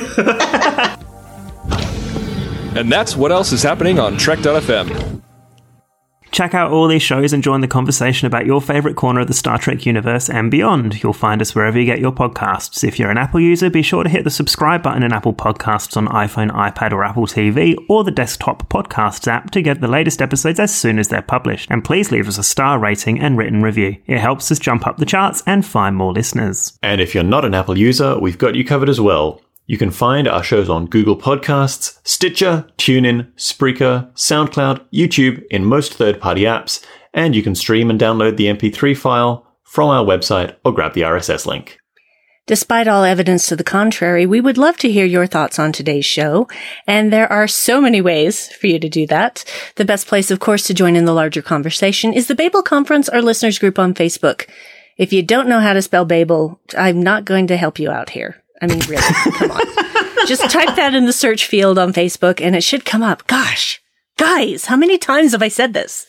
And that's what else is happening on Trek dot f m. Check out all these shows and join the conversation about your favourite corner of the Star Trek universe and beyond. You'll find us wherever you get your podcasts. If you're an Apple user, be sure to hit the subscribe button in Apple Podcasts on iPhone, iPad or Apple T V or the desktop podcasts app to get the latest episodes as soon as they're published. And please leave us a star rating and written review. It helps us jump up the charts and find more listeners. And if you're not an Apple user, we've got you covered as well. You can find our shows on Google Podcasts, Stitcher, TuneIn, Spreaker, SoundCloud, YouTube, in most third-party apps, and you can stream and download the M P three file from our website or grab the R S S link. Despite all evidence to the contrary, we would love to hear your thoughts on today's show, and there are so many ways for you to do that. The best place, of course, to join in the larger conversation is the Babel Conference, our listeners group on Facebook. If you don't know how to spell Babel, I'm not going to help you out here. I mean, really, come on. Just type that in the search field on Facebook and it should come up. Gosh, guys, how many times have I said this?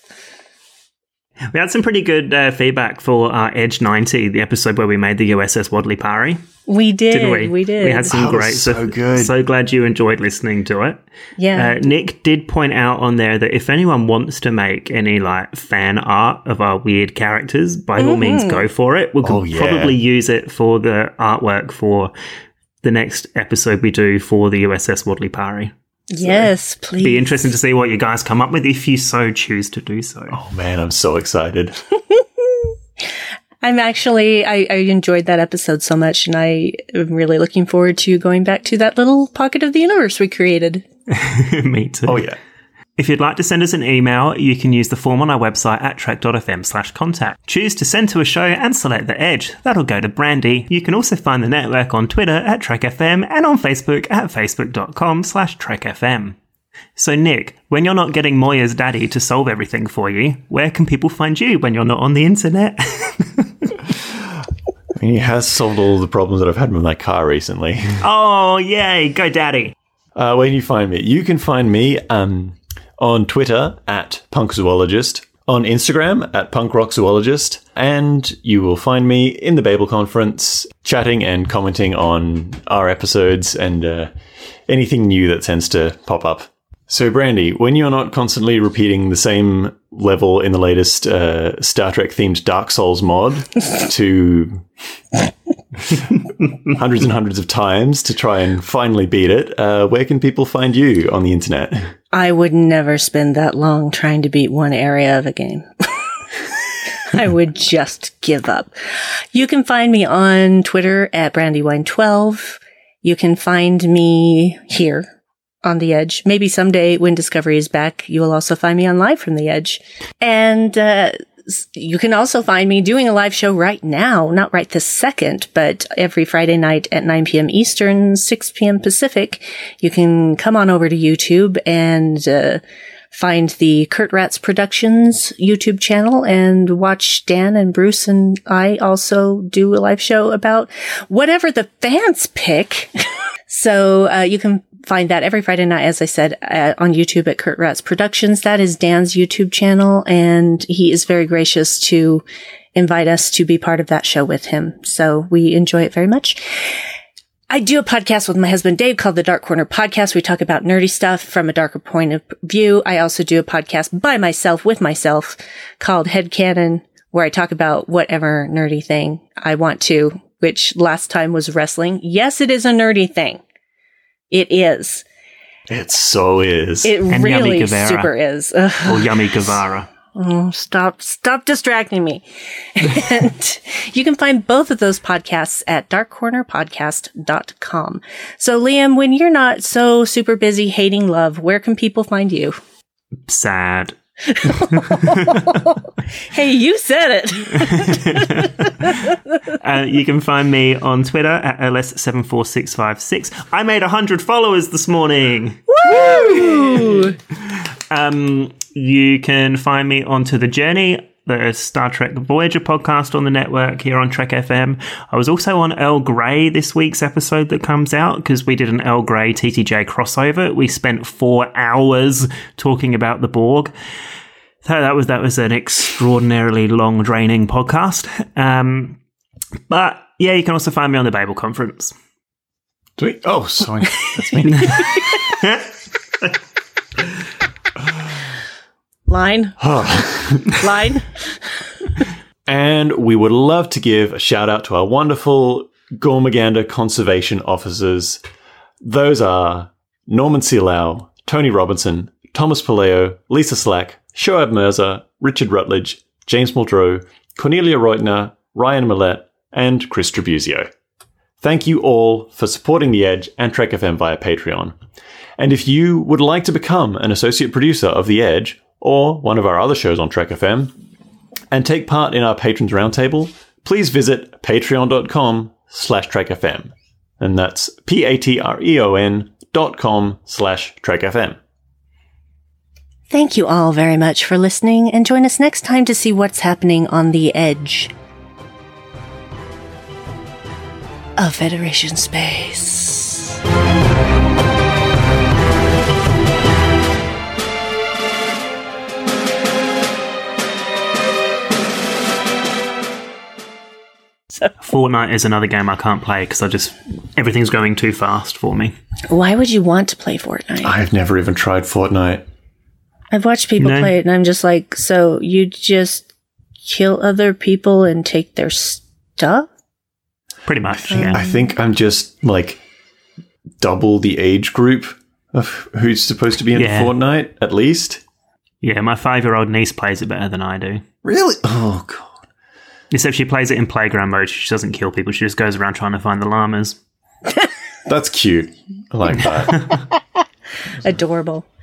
We had some pretty good uh, feedback for our Edge ninety, the episode where we made the U S S Wadley Parry. We did. Didn't we? We did. We had some That great was so so good. So glad you enjoyed listening to it. Yeah. Uh, Nick did point out on there that if anyone wants to make any like fan art of our weird characters, by all Mm-hmm. means go for it. We could Oh, yeah. probably use it for the artwork for the next episode we do for the U S S Wadley Parry. Yes, please. Be interesting to see what you guys come up with if you so choose to do so. Oh man, I'm so excited. I'm actually, I, I enjoyed that episode so much, and I am really looking forward to going back to that little pocket of the universe we created. Me too. Oh yeah. If you'd like to send us an email, you can use the form on our website at trek dot f m slash contact. Choose to send to a show and select the Edge. That'll go to Brandy. You can also find the network on Twitter at Trek F M and on Facebook at facebook.com slash Trek FM. So Nick, when you're not getting Moya's daddy to solve everything for you, where can people find you when you're not on the internet? He has solved all the problems that I've had with my car recently. Oh, yay, go daddy. Uh, where can you find me? You can find me um, on Twitter at punkzoologist, on Instagram at punkrockzoologist, and you will find me in the Babel Conference chatting and commenting on our episodes and uh, anything new that tends to pop up. So, Brandy, when you're not constantly repeating the same level in the latest uh, Star Trek-themed Dark Souls mod to hundreds and hundreds of times to try and finally beat it, uh, where can people find you on the internet? I would never spend that long trying to beat one area of a game. I would just give up. You can find me on Twitter at Brandywine twelve. You can find me here on the Edge. Maybe someday when Discovery is back, you will also find me on Live from the Edge. And uh, you can also find me doing a live show right now, not right this second, but every Friday night at nine p.m. Eastern, six p.m. Pacific. You can come on over to YouTube and uh, find the Kurt Ratz Productions YouTube channel and watch Dan and Bruce and I also do a live show about whatever the fans pick. So uh, you can find that every Friday night, as I said, uh, on YouTube at Kurt Ratz Productions. That is Dan's YouTube channel, and he is very gracious to invite us to be part of that show with him. So we enjoy it very much. I do a podcast with my husband Dave called The Dark Corner Podcast. We talk about nerdy stuff from a darker point of view. I also do a podcast by myself with myself called Headcanon, where I talk about whatever nerdy thing I want to, which last time was wrestling. Yes, it is a nerdy thing. It is. It so is. It And really Yummy Guevara. super is. Ugh. Or Yummy Guevara. Oh, stop, stop distracting me. And you can find both of those podcasts at dark corner podcast dot com. So, Liam, when you're not so super busy hating love, where can people find you? Sad. Hey, you said it. uh, you can find me on Twitter at L S seven four six five six. I made one hundred followers this morning. Woo! um, you can find me on To The Journey, the Star Trek Voyager podcast on the network here on Trek F M. I was also on Earl Grey this week's episode that comes out because we did an Earl Grey T T J crossover. We spent four hours talking about the Borg. So that was that was an extraordinarily long, draining podcast. Um, but yeah, you can also find me on the Babel Conference. Sweet. Oh, sorry, that's me. Line. Line. And we would love to give a shout out to our wonderful Gormaganda conservation officers. Those are Norman Sealau, Tony Robinson, Thomas Paleo, Lisa Slack, Shoaib Mirza, Richard Rutledge, James Muldrow, Cornelia Reutner, Ryan Millett, and Chris Trabuzio. Thank you all for supporting The Edge and Trek F M via Patreon. And if you would like to become an associate producer of The Edge, or one of our other shows on Trek F M, and take part in our Patrons Roundtable, please visit patreon.com slash trekfm. And that's P-A-T-R-E-O-N dot com slash trekfm. Thank you all very much for listening, and join us next time to see what's happening on the edge of Federation space. Fortnite is another game I can't play because I just everything's going too fast for me. Why would you want to play Fortnite? I've never even tried Fortnite. I've watched people No. play it, and I'm just like, so you just kill other people and take their stuff? Pretty much, yeah. I think I'm just like double the age group of who's supposed to be in Yeah. Fortnite, at least. Yeah, my five-year-old niece plays it better than I do. Really? Oh, God. Except she plays it in playground mode. She doesn't kill people. She just goes around trying to find the llamas. That's cute. I like that. Adorable.